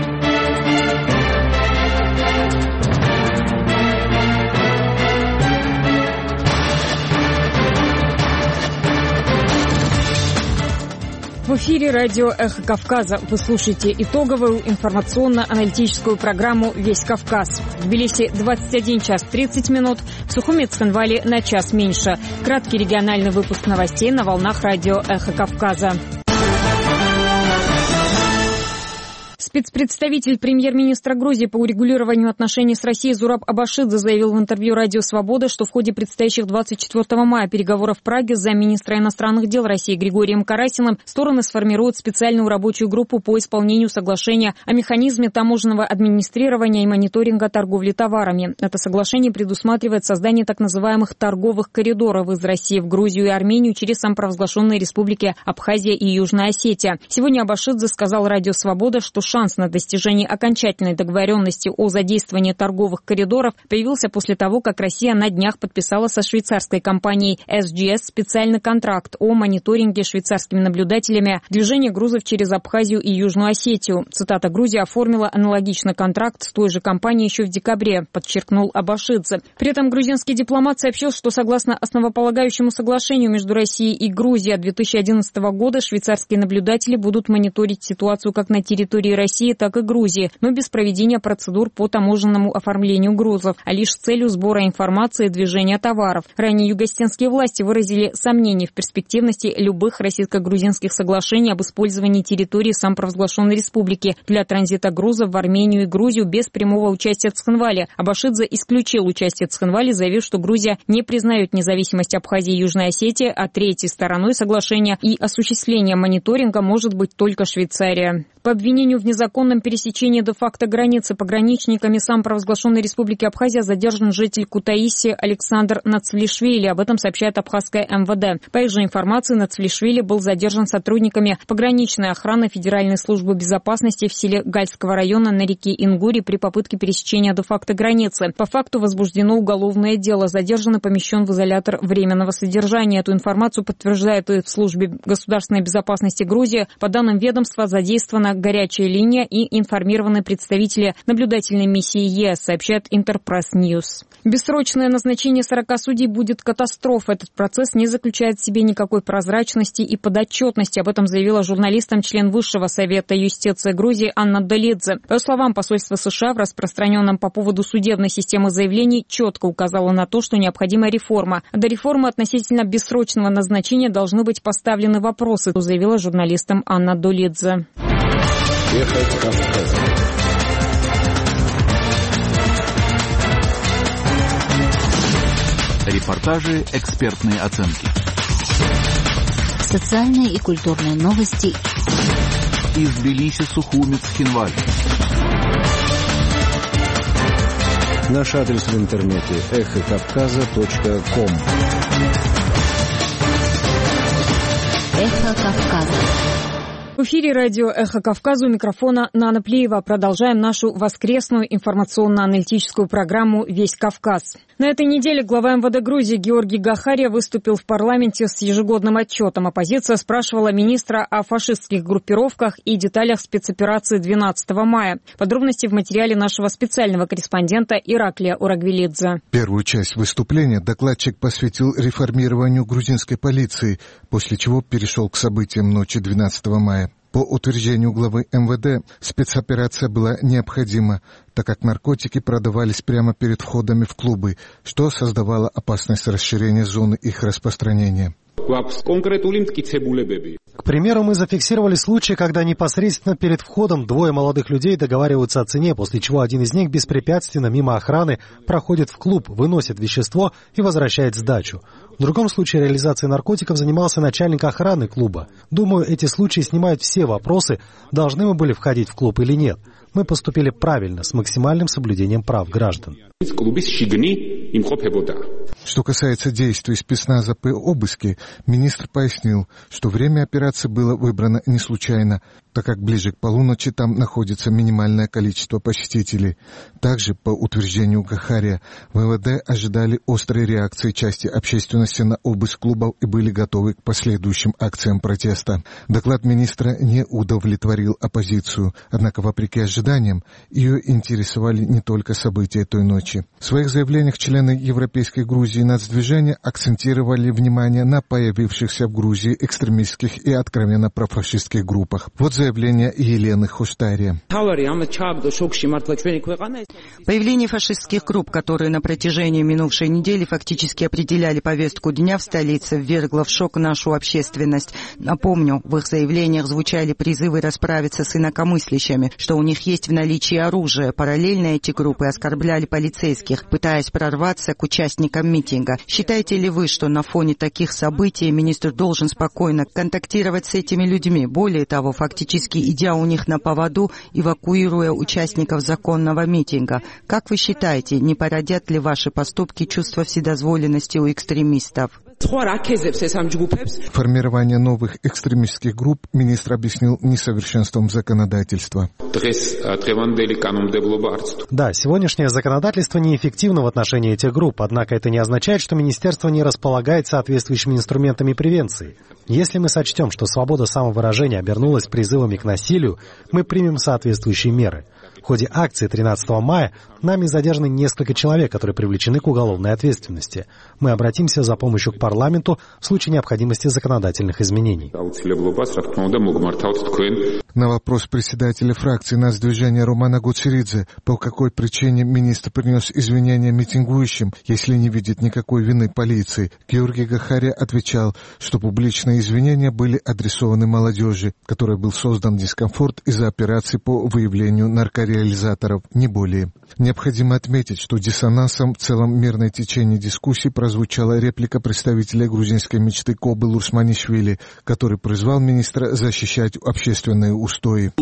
В эфире радио «Эхо Кавказа». Вы слушаете итоговую информационно-аналитическую программу «Весь Кавказ». В Тбилиси 21 час 30 минут, в Сухуми и Цхинвале на час меньше. Краткий региональный выпуск новостей на волнах радио «Эхо Кавказа». Спецпредставитель премьер-министра Грузии по урегулированию отношений с Россией Зураб Абашидзе заявил в интервью «Радио Свобода», что в ходе предстоящих 24 мая переговоров в Праге с замминистра иностранных дел России Григорием Карасиным стороны сформируют специальную рабочую группу по исполнению соглашения о механизме таможенного администрирования и мониторинга торговли товарами. Это соглашение предусматривает создание так называемых торговых коридоров из России в Грузию и Армению через самопровозглашенные республики Абхазия и Южная Осетия. Сегодня Абашидзе сказал «Радио Свобода», что шанс на достижение окончательной договоренности о задействовании торговых коридоров появился после того, как Россия на днях подписала со швейцарской компанией SGS специальный контракт о мониторинге швейцарскими наблюдателями движения грузов через Абхазию и Южную Осетию. Цитата: «Грузия оформила аналогичный контракт с той же компанией еще в декабре», подчеркнул Абашидзе. При этом грузинский дипломат сообщил, что согласно основополагающему соглашению между Россией и Грузией от 2011 года швейцарские наблюдатели будут мониторить ситуацию как на территории России, так и Грузии, но без проведения процедур по таможенному оформлению грузов, а лишь с целью сбора информации и движения товаров. Ранее югославские власти выразили сомнения в перспективности любых российско-грузинских соглашений об использовании территории самопровозглашенной республики для транзита грузов в Армению и Грузию без прямого участия Цхинвали. Абашидзе исключил участие Цхинвали, заявив, что Грузия не признает независимость Абхазии и Южной Осетии, а третьей стороной соглашения и осуществления мониторинга может быть только Швейцария. По обвинению в незаконном пересечении де-факто границы пограничниками самопровозглашенной республики Абхазия задержан житель Кутаиси Александр Нацвлишвили. Об этом сообщает абхазское МВД. По их же информации, Нацвлишвили был задержан сотрудниками пограничной охраны Федеральной службы безопасности в селе Гальского района на реке Ингури при попытке пересечения де-факто границы. По факту возбуждено уголовное дело. Задержан и помещен в изолятор временного содержания. Эту информацию подтверждает и в службе государственной безопасности Грузии. По данным ведомства, задействована горячая линия и информированы представители наблюдательной миссии ЕС, сообщает Интерпресс Ньюс. Бессрочное назначение 40 судей будет катастрофой. Этот процесс не заключает в себе никакой прозрачности и подотчетности. Об этом заявила журналистам член Высшего совета юстиции Грузии Анна Долидзе. По ее словам, посольство США в распространенном по поводу судебной системы заявлений четко указало на то, что необходима реформа. До реформы относительно бессрочного назначения должны быть поставлены вопросы, заявила журналистам Анна Долидзе. Репортажи, экспертные оценки. Социальные и культурные новости. Из Тбилиси, Сухуми, Цхинвали. Наш адрес в интернете эхокавказа.ком. Эхо Кавказа. В эфире радио «Эхо Кавказа», у микрофона Нана Плиева. Продолжаем нашу воскресную информационно-аналитическую программу «Весь Кавказ». На этой неделе глава МВД Грузии Георгий Гахария выступил в парламенте с ежегодным отчетом. Оппозиция спрашивала министра о фашистских группировках и деталях спецоперации 12 мая. Подробности в материале нашего специального корреспондента Ираклия Урагвелидзе. Первую часть выступления докладчик посвятил реформированию грузинской полиции, после чего перешел к событиям ночи 12 мая. По утверждению главы МВД, спецоперация была необходима, так как наркотики продавались прямо перед входами в клубы, что создавало опасность расширения зоны их распространения. К примеру, мы зафиксировали случай, когда непосредственно перед входом двое молодых людей договариваются о цене, после чего один из них беспрепятственно мимо охраны проходит в клуб, выносит вещество и возвращает сдачу. В другом случае реализацией наркотиков занимался начальник охраны клуба. Думаю, эти случаи снимают все вопросы, должны мы были входить в клуб или нет. Мы поступили правильно, с максимальным соблюдением прав граждан. Что касается действий спецназа по обыске, министр пояснил, что время операции было выбрано не случайно, так как ближе к полуночи там находится минимальное количество посетителей. Также, по утверждению Гахария, МВД ожидали острой реакции части общественности на обыск клубов и были готовы к последующим акциям протеста. Доклад министра не удовлетворил оппозицию, однако, вопреки ожиданиям, ее интересовали не только события той ночи. В своих заявлениях члены Европейской Грузии нацдвижения акцентировали внимание на появившихся в Грузии экстремистских и откровенно профашистских группах. Вот заявление Елены Хуштария. Появление фашистских групп, которые на протяжении минувшей недели фактически определяли повестку дня в столице, ввергло в шок нашу общественность. Напомню, в их заявлениях звучали призывы расправиться с инакомыслящими, что у них есть в наличии оружие. Параллельно эти группы оскорбляли полицейских, пытаясь прорваться к участникам митинга. Считаете ли вы, что на фоне таких событий министр должен спокойно контактировать с этими людьми? Более того, фактически идя у них на поводу, эвакуируя участников законного митинга. Как вы считаете, не породят ли ваши поступки чувство вседозволенности у экстремистов? Формирование новых экстремистских групп министр объяснил несовершенством законодательства. Да, сегодняшнее законодательство неэффективно в отношении этих групп, однако это не означает, что министерство не располагает соответствующими инструментами превенции. Если мы сочтем, что свобода самовыражения обернулась призывами к насилию, мы примем соответствующие меры. В ходе акции 13 мая нами задержаны несколько человек, которые привлечены к уголовной ответственности. Мы обратимся за помощью к парламенту в случае необходимости законодательных изменений. На вопрос председателя фракции нацдвижения Романа Гуцеридзе, по какой причине министр принес извинения митингующим, если не видит никакой вины полиции, Георгий Гахария отвечал, что публичные извинения были адресованы молодежи, которой был создан дискомфорт из-за операции по выявлению наркореализаторов, не более. Необходимо отметить, что диссонансом в целом мирное течение дискуссий прозвучала реплика представителя грузинской мечты Кобы Лурсманишвили, который призвал министра защищать общественные устои.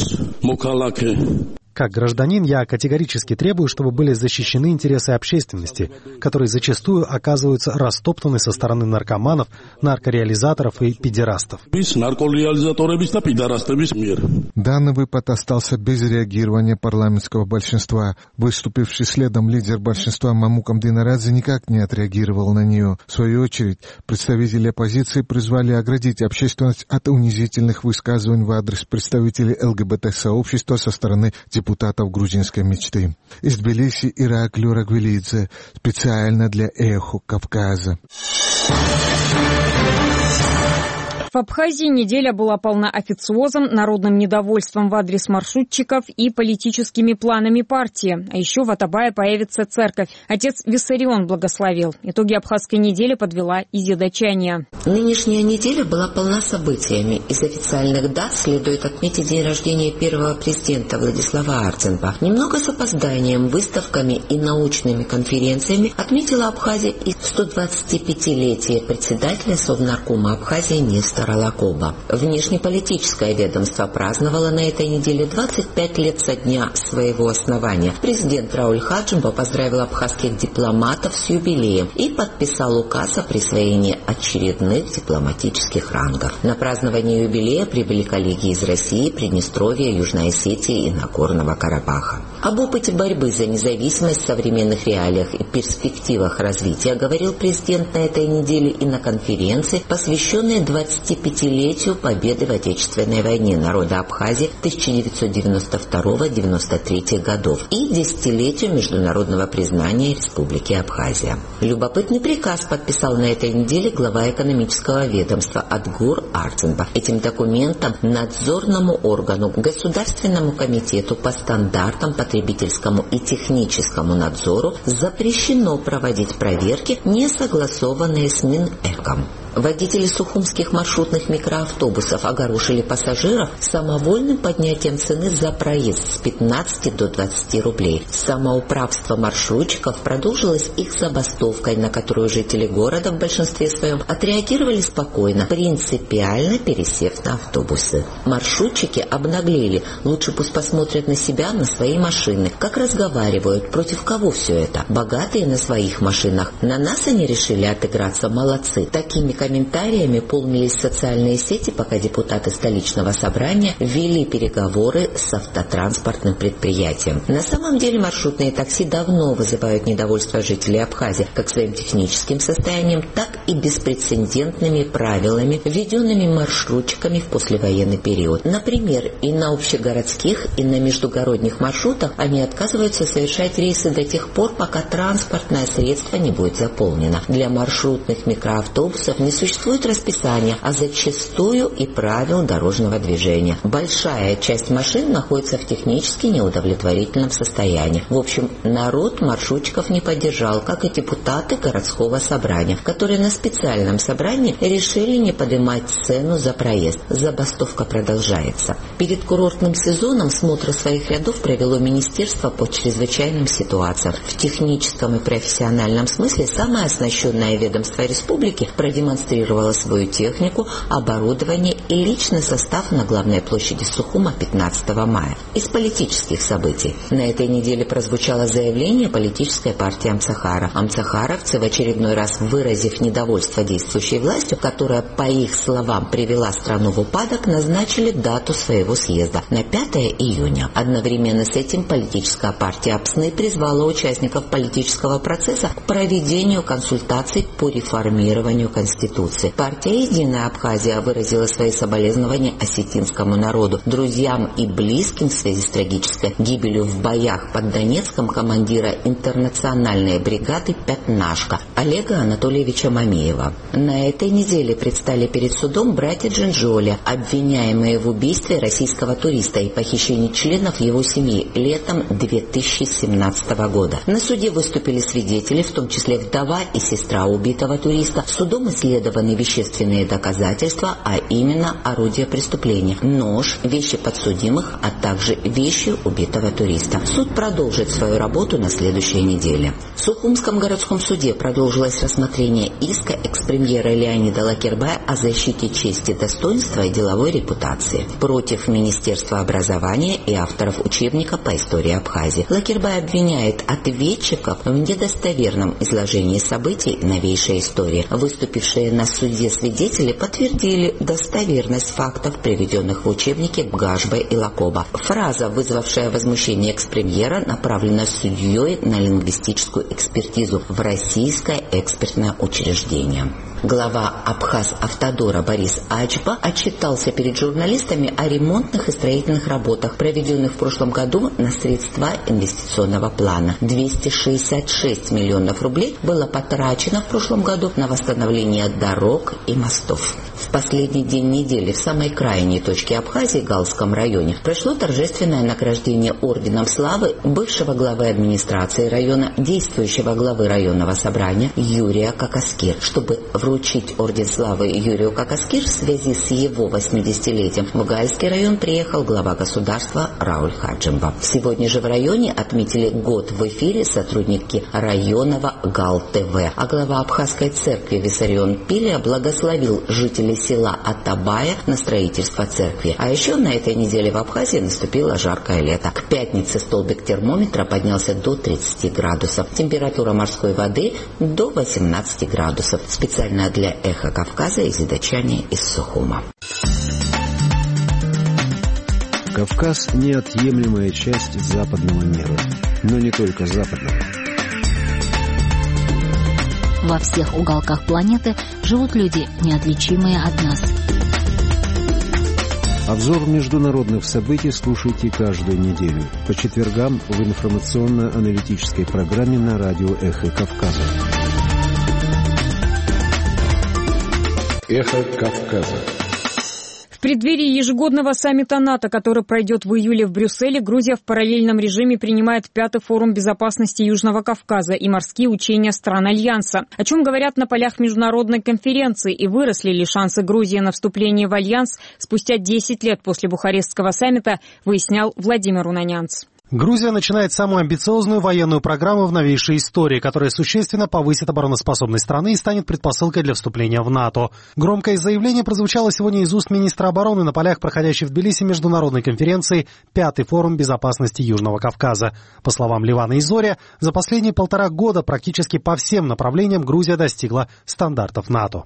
Как гражданин, я категорически требую, чтобы были защищены интересы общественности, которые зачастую оказываются растоптаны со стороны наркоманов, наркореализаторов и педерастов. Данный выпад остался без реагирования парламентского большинства. Выступивший следом лидер большинства Мамукам Динарадзе никак не отреагировал на нее. В свою очередь, представители оппозиции призвали оградить общественность от унизительных высказываний в адрес представителей ЛГБТ-сообщества со стороны депутатов грузинской мечты. Из Тбилиси Ираклий Урагвелидзе, специально для «Эхо Кавказа». В Абхазии неделя была полна официозом, народным недовольством в адрес маршрутчиков и политическими планами партии. А еще в Атабае появится церковь. Отец Виссарион благословил. Итоги абхазской недели подвела Изида Чания. Нынешняя неделя была полна событиями. Из официальных дат следует отметить день рождения первого президента Владислава Артенба. Немного с опозданием, выставками и научными конференциями отметила Абхазия и 125-летие председателя Совнаркома Абхазии Неста Виктора Лакоба. Внешнеполитическое ведомство праздновало на этой неделе 25 лет со дня своего основания. Президент Рауль Хаджимба поздравил абхазских дипломатов с юбилеем и подписал указ о присвоении очередных дипломатических рангов. На празднование юбилея прибыли коллеги из России, Приднестровья, Южной Осетии и Нагорного Карабаха. Об опыте борьбы за независимость в современных реалиях и перспективах развития говорил президент на этой неделе и на конференции, посвященной 25-летию победы в Отечественной войне народа Абхазии 1992-93 годов и десятилетию международного признания Республики Абхазия. Любопытный приказ подписал на этой неделе глава экономического ведомства Адгур Арцинбах. Этим документом надзорному органу, Государственному комитету по стандартам, потребительскому и техническому надзору запрещено проводить проверки, не согласованные с Минэком. Водители сухумских маршрутных микроавтобусов огорошили пассажиров самовольным поднятием цены за проезд с 15 до 20 рублей. Самоуправство маршрутчиков продолжилось их забастовкой, на которую жители города в большинстве своем отреагировали спокойно, принципиально пересев на автобусы. Маршрутчики обнаглели, лучше пусть посмотрят на себя, на свои машины. Как разговаривают, против кого все это? Богатые на своих машинах. На нас они решили отыграться, молодцы. Такими комментариями полнились социальные сети, пока депутаты столичного собрания вели переговоры с автотранспортным предприятием. На самом деле маршрутные такси давно вызывают недовольство жителей Абхазии как своим техническим состоянием, так и беспрецедентными правилами, введенными маршрутчиками в послевоенный период. Например, и на общегородских, и на междугородних маршрутах они отказываются совершать рейсы до тех пор, пока транспортное средство не будет заполнено. Для маршрутных микроавтобусов не существует расписания, а зачастую и правил дорожного движения. Большая часть машин находится в технически неудовлетворительном состоянии. В общем, народ маршрутчиков не поддержал, как и депутаты городского собрания, которые на специальном собрании решили не поднимать цену за проезд. Забастовка продолжается. Перед курортным сезоном смотр своих рядов провело Министерство по чрезвычайным ситуациям. В техническом и профессиональном смысле самое оснащенное ведомство республики продемонстрировало свою технику, оборудование и личный состав на главной площади Сухума 15 мая. Из политических событий. На этой неделе прозвучало заявление политической партии Амцахара. Амцахаровцы, в очередной раз выразив недовольство действующей властью, которая, по их словам, привела страну в упадок, назначили дату своего съезда на 5 июня. Одновременно с этим политическая партия Апсны призвала участников политического процесса к проведению консультаций по реформированию Конституции. Партия «Единая Абхазия» выразила свои соболезнования осетинскому народу, друзьям и близким в связи с трагической гибелью в боях под Донецком командира интернациональной бригады «Пятнашка» Олега Анатольевича Мамеева. На этой неделе предстали перед судом братья Джинджоли, обвиняемые в убийстве российского туриста и похищении членов его семьи летом 2017 года. На суде выступили свидетели, в том числе вдова и сестра убитого туриста. Судом исследованы вещественные доказательства, а именно орудие преступления, нож, вещи подсудимых, а также вещи убитого туриста. Суд продолжит свою работу на следующей неделе. В Сухумском городском суде продолжилось рассмотрение иска экс-премьера Леонида Лакербая о защите чести, достоинства и деловой репутации против Министерства образования и авторов учебника по истории Абхазии. Лакербай обвиняет ответчиков в недостоверном изложении событий новейшей истории. Выступившие на суде свидетели подтвердили достоверность фактов, приведенных в учебнике Бгашбе и Лакоба. Фраза, вызвавшая возмущение экс-премьера, направлена судьей на лингвистическую экспертизу в российское экспертное учреждение. Глава Абхаз-Автодора Борис Ачба отчитался перед журналистами о ремонтных и строительных работах, проведенных в прошлом году на средства инвестиционного плана. 266 миллионов рублей было потрачено в прошлом году на восстановление дорог и мостов. В последний день недели в самой крайней точке Абхазии, Галском районе, прошло торжественное награждение орденом славы бывшего главы администрации района, действующего главы районного собрания Юрия Кокаскир, чтобы вручить вручить орден славы Юрию Какаскир в связи с его 80-летием в Гальский район приехал глава государства Рауль Хаджимба. Сегодня же в районе отметили год в эфире сотрудники районного ГАЛ-ТВ. А глава Абхазской церкви Виссарион Пиля благословил жителей села Атабая на строительство церкви. А еще на этой неделе в Абхазии наступило жаркое лето. К пятнице столбик термометра поднялся до 30 градусов. Температура морской воды до 18 градусов. Специально для «Эхо Кавказа» Изидачане из Сухума. Кавказ – неотъемлемая часть западного мира. Но не только западного. Во всех уголках планеты живут люди, неотличимые от нас. Обзор международных событий слушайте каждую неделю по четвергам в информационно-аналитической программе на радио «Эхо Кавказа». «Эхо Кавказа». В преддверии ежегодного саммита НАТО, который пройдет в июле в Брюсселе, Грузия в параллельном режиме принимает 5-й форум безопасности Южного Кавказа и морские учения стран Альянса. О чем говорят на полях международной конференции и выросли ли шансы Грузии на вступление в Альянс спустя 10 лет после Бухарестского саммита, выяснял Владимир Унанянц. Грузия начинает самую амбициозную военную программу в новейшей истории, которая существенно повысит обороноспособность страны и станет предпосылкой для вступления в НАТО. Громкое заявление прозвучало сегодня из уст министра обороны на полях проходящей в Тбилиси международной конференции «5-й форум безопасности Южного Кавказа». По словам Ливана Изория, за последние 1,5 года практически по всем направлениям Грузия достигла стандартов НАТО.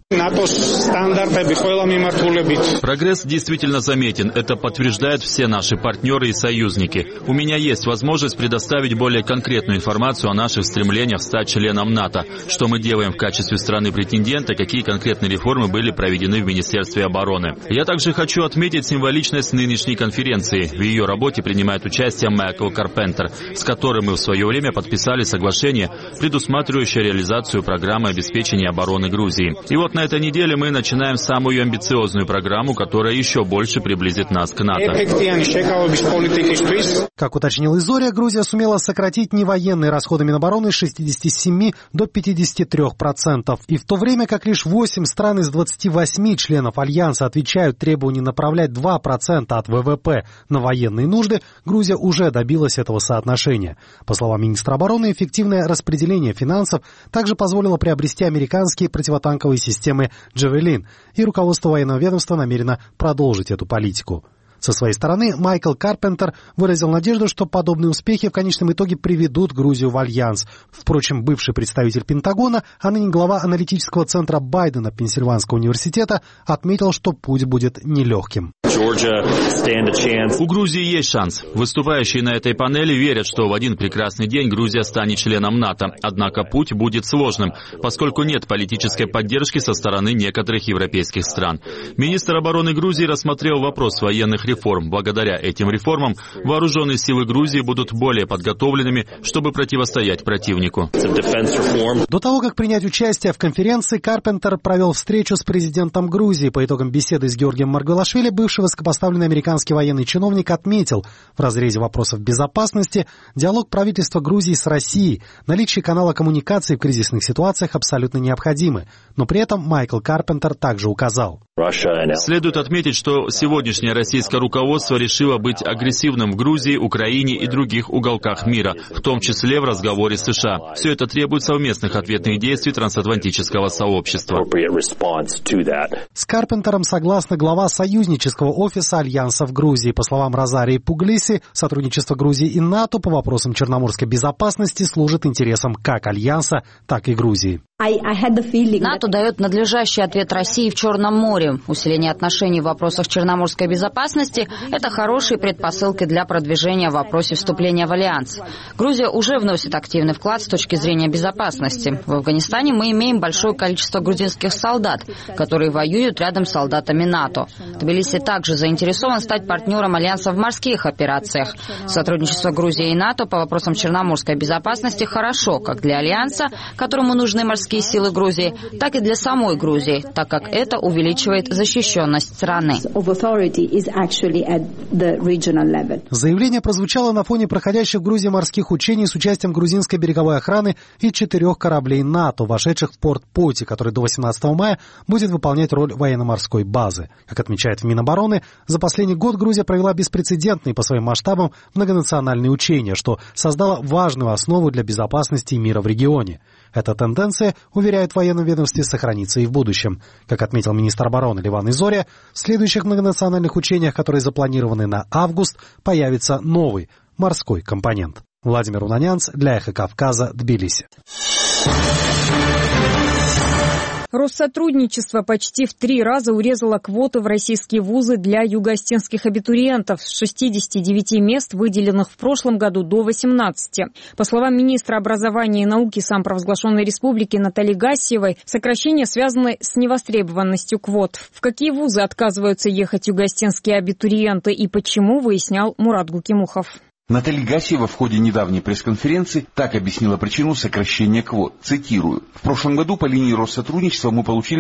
Прогресс действительно заметен. Это подтверждают все наши партнеры и союзники. У меня есть возможность предоставить более конкретную информацию о наших стремлениях стать членом НАТО, что мы делаем в качестве страны-претендента, какие конкретные реформы были проведены в Министерстве обороны. Я также хочу отметить символичность нынешней конференции. В ее работе принимает участие Майкл Карпентер, с которым мы в свое время подписали соглашение, предусматривающее реализацию программы обеспечения обороны Грузии. И вот на этой неделе мы начинаем самую амбициозную программу, которая еще больше приблизит нас к НАТО. Как уточнил Изория, Грузия сумела сократить невоенные расходы Минобороны с 67 до 53%. И в то время как лишь 8 стран из 28 членов Альянса отвечают требованию направлять 2% от ВВП на военные нужды, Грузия уже добилась этого соотношения. По словам министра обороны, эффективное распределение финансов также позволило приобрести американские противотанковые системы «Джавелин», и руководство военного ведомства намерено продолжить эту политику. Со своей стороны, Майкл Карпентер выразил надежду, что подобные успехи в конечном итоге приведут Грузию в Альянс. Впрочем, бывший представитель Пентагона, а ныне глава аналитического центра Байдена Пенсильванского университета, отметил, что путь будет нелегким. У Грузии есть шанс. Выступающие на этой панели верят, что в один прекрасный день Грузия станет членом НАТО. Однако путь будет сложным, поскольку нет политической поддержки со стороны некоторых европейских стран. Министр обороны Грузии рассмотрел вопрос военных реформ. Благодаря этим реформам вооруженные силы Грузии будут более подготовленными, чтобы противостоять противнику. До того, как принять участие в конференции, Карпентер провел встречу с президентом Грузии. По итогам беседы с Георгием Маргвелашвили бывший высокопоставленный американский военный чиновник отметил, в разрезе вопросов безопасности диалог правительства Грузии с Россией, наличие канала коммуникации в кризисных ситуациях абсолютно необходимы. Но при этом Майкл Карпентер также указал: следует отметить, что сегодняшнее российское руководство решило быть агрессивным в Грузии, Украине и других уголках мира, в том числе в разговоре с США. Все это требует совместных ответных действий трансатлантического сообщества. С Карпентером согласна глава союзнического офиса Альянса в Грузии. По словам Розарии Пуглиси, сотрудничество Грузии и НАТО по вопросам черноморской безопасности служит интересам как Альянса, так и Грузии. НАТО дает надлежащий ответ России в Черном море. Усиление отношений в вопросах черноморской безопасности – это хорошие предпосылки для продвижения в вопросе вступления в Альянс. Грузия уже вносит активный вклад с точки зрения безопасности. В Афганистане мы имеем большое количество грузинских солдат, которые воюют рядом с солдатами НАТО. Тбилиси также заинтересован стать партнером Альянса в морских операциях. Сотрудничество Грузии и НАТО по вопросам черноморской безопасности хорошо как для Альянса, которому нужны морские военно-военно-технические силы Грузии, так и для самой Грузии, так как это увеличивает защищенность страны. Заявление прозвучало на фоне проходящих в Грузии морских учений с участием грузинской береговой охраны и 4 кораблей НАТО, вошедших в порт Поти, который до 18 мая будет выполнять роль военно-морской базы. Как отмечает в Минобороны, за последний год Грузия провела беспрецедентные по своим масштабам многонациональные учения, что создало важную основу для безопасности и мира в регионе. Эта тенденция, уверяют в военном ведомстве, сохранится и в будущем. Как отметил министр обороны Леван Изория, в следующих многонациональных учениях, которые запланированы на август, появится новый морской компонент. Владимир Унанянц для «Эхо Кавказа», Тбилиси. Россотрудничество почти в 3 раза урезало квоты в российские вузы для югоостинских абитуриентов с 69 мест, выделенных в прошлом году, до 18. По словам министра образования и науки самопровозглашенной республики Натальи Гассиевой, сокращения связаны с невостребованностью квот. В какие вузы отказываются ехать югоостинские абитуриенты и почему, выяснял Мурат Гукимухов. Наталья Гассиева в ходе недавней пресс-конференции так объяснила причину сокращения квот. Цитирую. «В прошлом году по линии Россотрудничества мы получили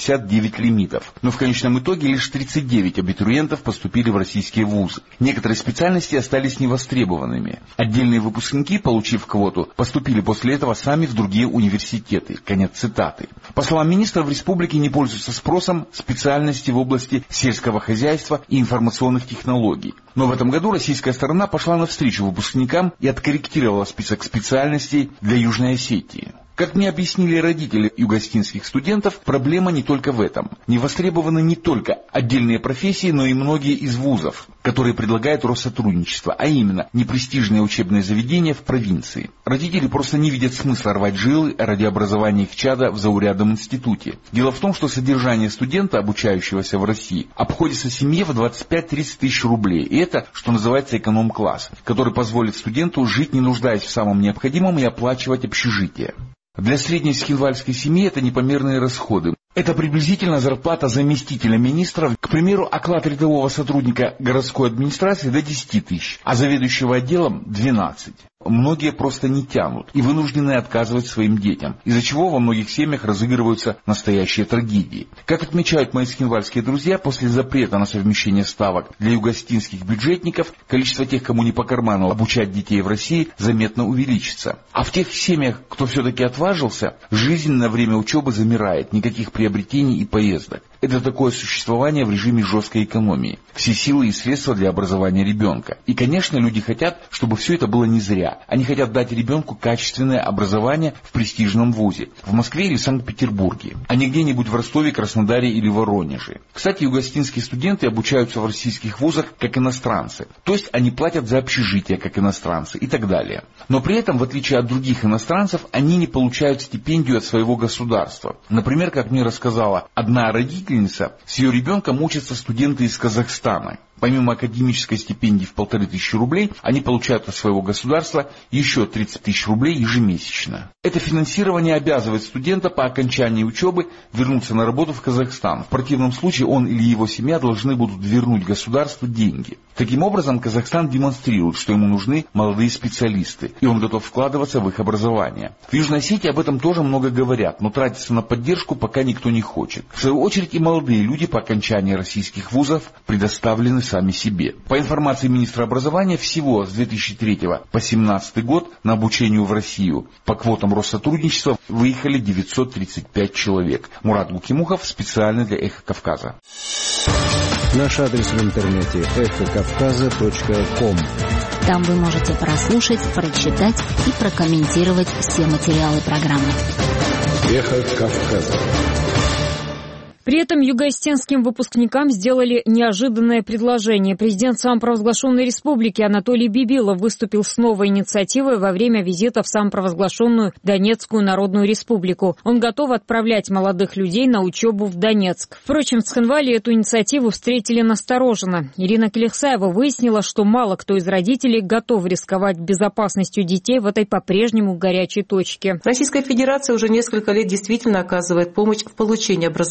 69 лимитов, но в конечном итоге лишь 39 абитуриентов поступили в российские вузы. Некоторые специальности остались невостребованными. Отдельные выпускники, получив квоту, поступили после этого сами в другие университеты». Конец цитаты. По словам министра, в республике не пользуются спросом специальности в области сельского хозяйства и информационных технологий. Но в этом году российская сторона пошла навстречу выпускникам и откорректировала список специальностей для Южной Осетии. Как мне объяснили родители югоостинских студентов, проблема не только в этом. Не востребованы не только отдельные профессии, но и многие из вузов, которые предлагают Россотрудничество, а именно непрестижные учебные заведения в провинции. Родители просто не видят смысла рвать жилы ради образования их чада в заурядном институте. Дело в том, что содержание студента, обучающегося в России, обходится семье в 25-30 тысяч рублей. И это, что называется, эконом-класс, который позволит студенту жить, не нуждаясь в самом необходимом, и оплачивать общежитие. Для средней схинвальской семьи это непомерные расходы. Это приблизительно зарплата заместителя министра, к примеру, оклад рядового сотрудника городской администрации до 10 тысяч, а заведующего отделом 12. Многие просто не тянут и вынуждены отказывать своим детям, из-за чего во многих семьях разыгрываются настоящие трагедии. Как отмечают мои схинвальские друзья, после запрета на совмещение ставок для югоостинских бюджетников, количество тех, кому не по карману обучать детей в России, заметно увеличится. А в тех семьях, кто все-таки отважился, жизнь на время учебы замирает, никаких приобретений и поездок. Это такое существование в режиме жесткой экономии. Все силы и средства для образования ребенка. И, конечно, люди хотят, чтобы все это было не зря. Они хотят дать ребенку качественное образование в престижном вузе. В Москве или Санкт-Петербурге. А не где-нибудь в Ростове, Краснодаре или Воронеже. Кстати, югоостинские студенты обучаются в российских вузах как иностранцы. То есть они платят за общежитие как иностранцы и так далее. Но при этом, в отличие от других иностранцев, они не получают стипендию от своего государства. Например, как мне рассказала одна родительница, с ее ребенком учатся студенты из Казахстана. Помимо академической стипендии в 1500 рублей, они получают от своего государства еще 30 тысяч рублей ежемесячно. Это финансирование обязывает студента по окончании учебы вернуться на работу в Казахстан. В противном случае он или его семья должны будут вернуть государству деньги. Таким образом, Казахстан демонстрирует, что ему нужны молодые специалисты, и он готов вкладываться в их образование. В Южной Осетии об этом тоже много говорят, но тратиться на поддержку пока никто не хочет. В свою очередь и молодые люди по окончании российских вузов предоставлены сами себе. По информации министра образования, всего с 2003 по 2017 год на обучение в Россию по квотам Россотрудничества выехали 935 человек. Мурат Гукимухов специально для «Эхо Кавказа». Наш адрес в интернете эхокавказа.ком. Там вы можете прослушать, прочитать и прокомментировать все материалы программы. «Эхо Кавказа». При этом югоостинским выпускникам сделали неожиданное предложение. Президент самопровозглашенной республики Анатолий Бибилов выступил с новой инициативой во время визита в самопровозглашенную Донецкую Народную Республику. Он готов отправлять молодых людей на учебу в Донецк. Впрочем, в Цхинвале эту инициативу встретили настороженно. Ирина Келехсаева выяснила, что мало кто из родителей готов рисковать безопасностью детей в этой по-прежнему горячей точке. Российская Федерация уже несколько лет действительно оказывает помощь в получении образования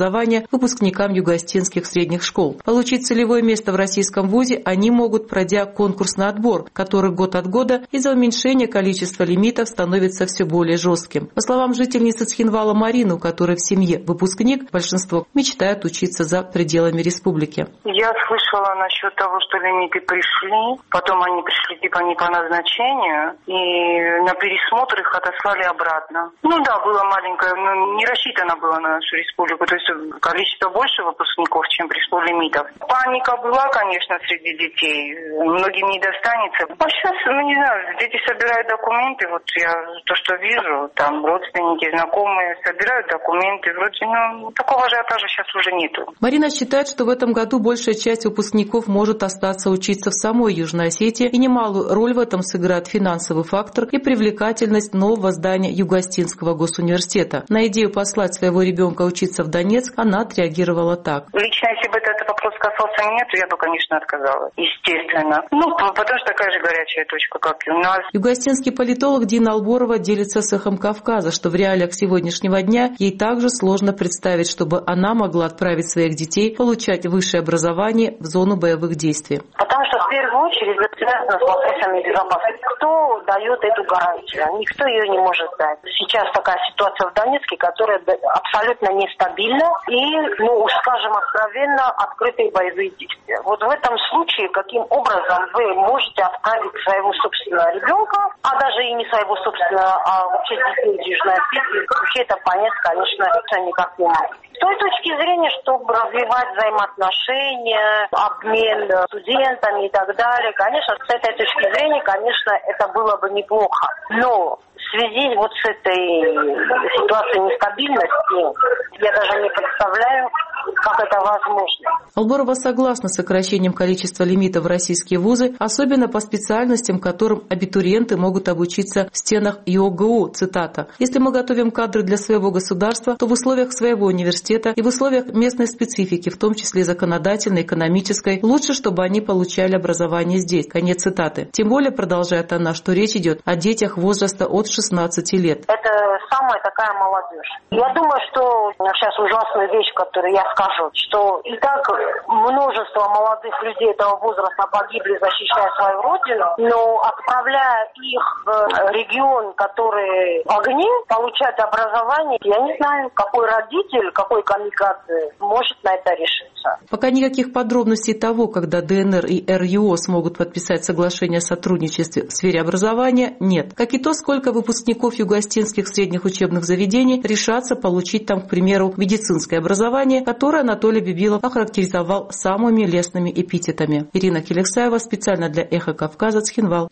образования выпускникам юго-остинских средних школ. Получить целевое место в российском вузе они могут, пройдя конкурсный отбор, который год от года из-за уменьшения количества лимитов становится все более жестким. По словам жительницы Цхинвала Марины, у которой в семье выпускник, большинство мечтают учиться за пределами республики. Я слышала насчет того, что лимиты пришли, потом они пришли типа не по назначению, и на пересмотр их отослали обратно. Ну да, было маленькое, но не рассчитано было на нашу республику, то есть количество больше выпускников, чем пришло лимитов. Паника была, конечно, среди детей, многим не достанется. А сейчас, не знаю, дети собирают документы, вот я то, что вижу, там родственники, знакомые собирают документы, вроде, такого ажиотажа сейчас уже нету. Марина считает, что в этом году большая часть выпускников может остаться учиться в самой Южной Осетии, и немалую роль в этом сыграет финансовый фактор и привлекательность нового здания Юго-Остинского госуниверситета. На идею послать своего ребенка учиться в Донецк она отреагировала так. Лично, если бы этот вопрос касался меня, то я бы, конечно, отказалась. Естественно. Потому что такая же горячая точка, как и у нас. Юго-остинский политолог Дина Алборова делится с «Эхом Кавказа», что в реалиях сегодняшнего дня ей также сложно представить, чтобы она могла отправить своих детей получать высшее образование в зону боевых действий. Потому что в первую очередь это связано с вопросами безопасности. Кто дает эту гарантию? Никто ее не может дать. Сейчас такая ситуация в Донецке, которая абсолютно нестабильна и, скажем откровенно, открытые боевые действия. Вот в этом случае, каким образом вы можете отправить своего собственного ребенка, а даже и не своего собственного, а вообще детей из Южной Осетии, вообще это понять, конечно, никак не могут. С той точки зрения, чтобы развивать взаимоотношения, обмен студентами и так далее, конечно, с этой точки зрения, конечно, это было бы неплохо. Но в связи с этой ситуацией нестабильности, я даже не представляю, как это возможно. Алборова согласна с сокращением количества лимитов в российские вузы, особенно по специальностям, которым абитуриенты могут обучиться в стенах ЮОГУ, цитата. «Если мы готовим кадры для своего государства, то в условиях своего университета и в условиях местной специфики, в том числе законодательной, экономической, лучше, чтобы они получали образование здесь». Конец цитаты. Тем более, продолжает она, что речь идет о детях возраста от 16 лет. Это самая такая молодежь. Я думаю, что сейчас ужасная вещь, которую я скажу, что и так множество молодых людей этого возраста погибли, защищая свою родину, но отправляя их в регион, который в огне, получать образование, я не знаю, какой родитель, какой камикадзе может на это решиться. Пока никаких подробностей того, когда ДНР и РЮО смогут подписать соглашение о сотрудничестве в сфере образования, нет. Как и то, сколько выпускников юго-остинских средних учебных заведений решатся получить там, к примеру, медицинское образование, которое Анатолий Бибилов охарактеризовал самыми лестными эпитетами. Ирина Келексаева специально для «Эхо Кавказа», Цхинвал.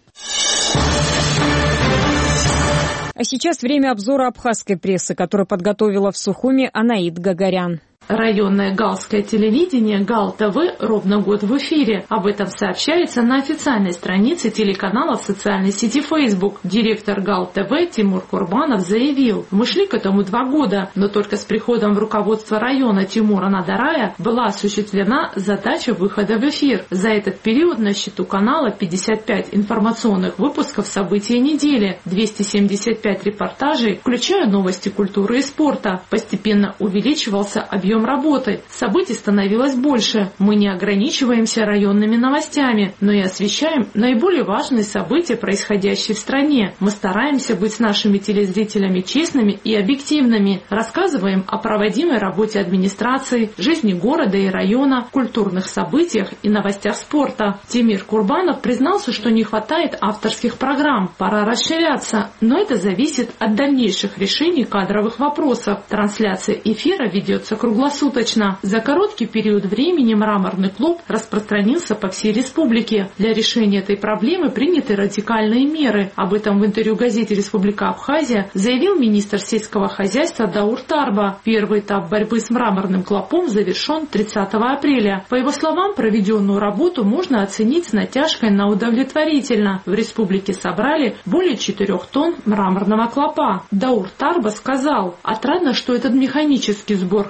А сейчас время обзора абхазской прессы, которую подготовила в Сухуми Анаид Гагарян. Районное галское телевидение ГАЛ-ТВ ровно год в эфире. Об этом сообщается на официальной странице телеканала в социальной сети Facebook. Директор ГАЛ-ТВ Тимур Курбанов заявил: «Мы шли к этому 2 года, но только с приходом в руководство района Тимура Надарая была осуществлена задача выхода в эфир. За этот период на счету канала 55 информационных выпусков событий недели, 275 репортажей, включая новости культуры и спорта. Постепенно увеличивался объем работы. Событий становилось больше. Мы не ограничиваемся районными новостями, но и освещаем наиболее важные события, происходящие в стране. Мы стараемся быть с нашими телезрителями честными и объективными. Рассказываем о проводимой работе администрации, жизни города и района, культурных событиях и новостях спорта». Тимир Курбанов признался, что не хватает авторских программ. Пора расширяться, но это зависит от дальнейших решений кадровых вопросов. Трансляция эфира ведется круглосуточно. За короткий период времени «Мраморный клуб» распространился по всей республике. Для решения этой проблемы приняты радикальные меры. Об этом в интервью газете «Республика Абхазия» заявил министр сельского хозяйства Даур Тарба. Первый этап борьбы с «Мраморным клопом» завершен 30 апреля. По его словам, проведенную работу можно оценить с натяжкой на удовлетворительно. В республике собрали более 4 тонн мраморного клопа. Даур Тарба сказал: «Отрадно, что этот механический сбор клопа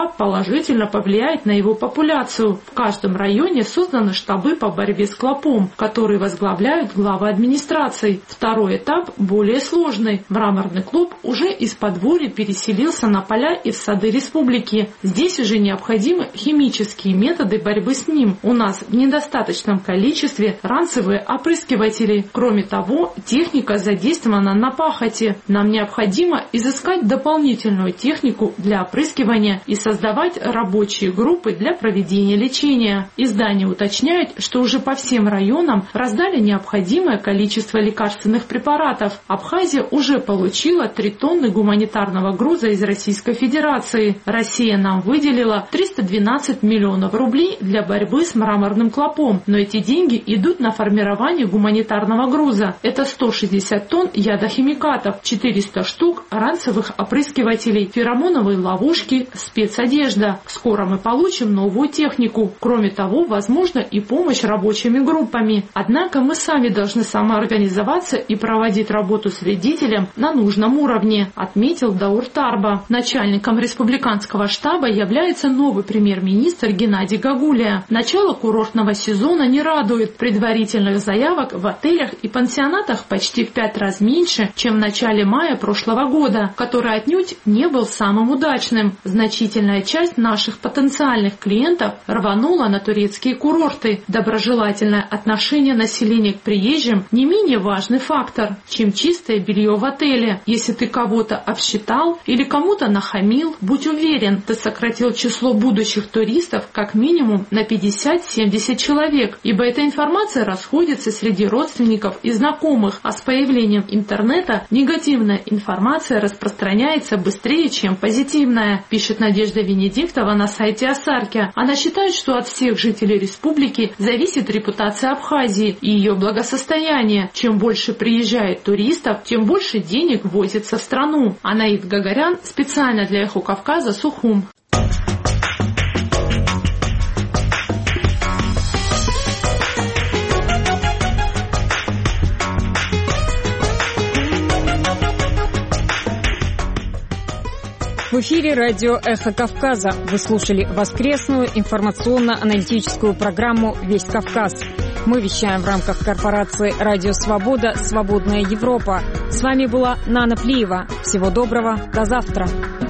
этап положительно повлияет на его популяцию. В каждом районе созданы штабы по борьбе с клопом, которые возглавляют главы администраций. Второй этап более сложный. Мраморный клоп уже из подворья переселился на поля и в сады республики. Здесь уже необходимы химические методы борьбы с ним. У нас в недостаточном количестве ранцевые опрыскиватели. Кроме того, техника задействована на пахоте. Нам необходимо изыскать дополнительную технику для опрыскивания и создавать рабочие группы для проведения лечения. Издание уточняет, что уже по всем районам раздали необходимое количество лекарственных препаратов. Абхазия уже получила 3 тонны гуманитарного груза из Российской Федерации. Россия нам выделила 312 миллионов рублей для борьбы с мраморным клопом, но эти деньги идут на формирование гуманитарного груза. Это 160 тонн ядохимикатов, 400 штук ранцевых опрыскивателей, феромоновые ловушки, спецодежда. Скоро мы получим новую технику. Кроме того, возможно и помощь рабочими группами. Однако мы сами должны самоорганизоваться и проводить работу с вредителем на нужном уровне, отметил Даур Тарба. Начальником республиканского штаба является новый премьер-министр Геннадий Гагулия. Начало курортного сезона не радует. Предварительных заявок в отелях и пансионатах почти в 5 раз меньше, чем в начале мая прошлого года, который отнюдь не был самым удачным. Значительная часть наших потенциальных клиентов рванула на турецкие курорты. Доброжелательное отношение населения к приезжим не менее важный фактор, чем чистое белье в отеле. Если ты кого-то обсчитал или кому-то нахамил, будь уверен, ты сократил число будущих туристов как минимум на 50-70 человек, ибо эта информация расходится среди родственников и знакомых, а с появлением интернета негативная информация распространяется быстрее, чем позитивная, пишет Надежда Венедиктова на сайте Асарки. Она считает, что от всех жителей республики зависит репутация Абхазии и ее благосостояние. Чем больше приезжает туристов, тем больше денег ввозится в страну. Анаид Гагарян специально для Эхо Кавказа, Сухум. В эфире радио «Эхо Кавказа». Вы слушали воскресную информационно-аналитическую программу «Весь Кавказ». Мы вещаем в рамках корпорации «Радио Свобода. Свободная Европа». С вами была Нана Плиева. Всего доброго. До завтра.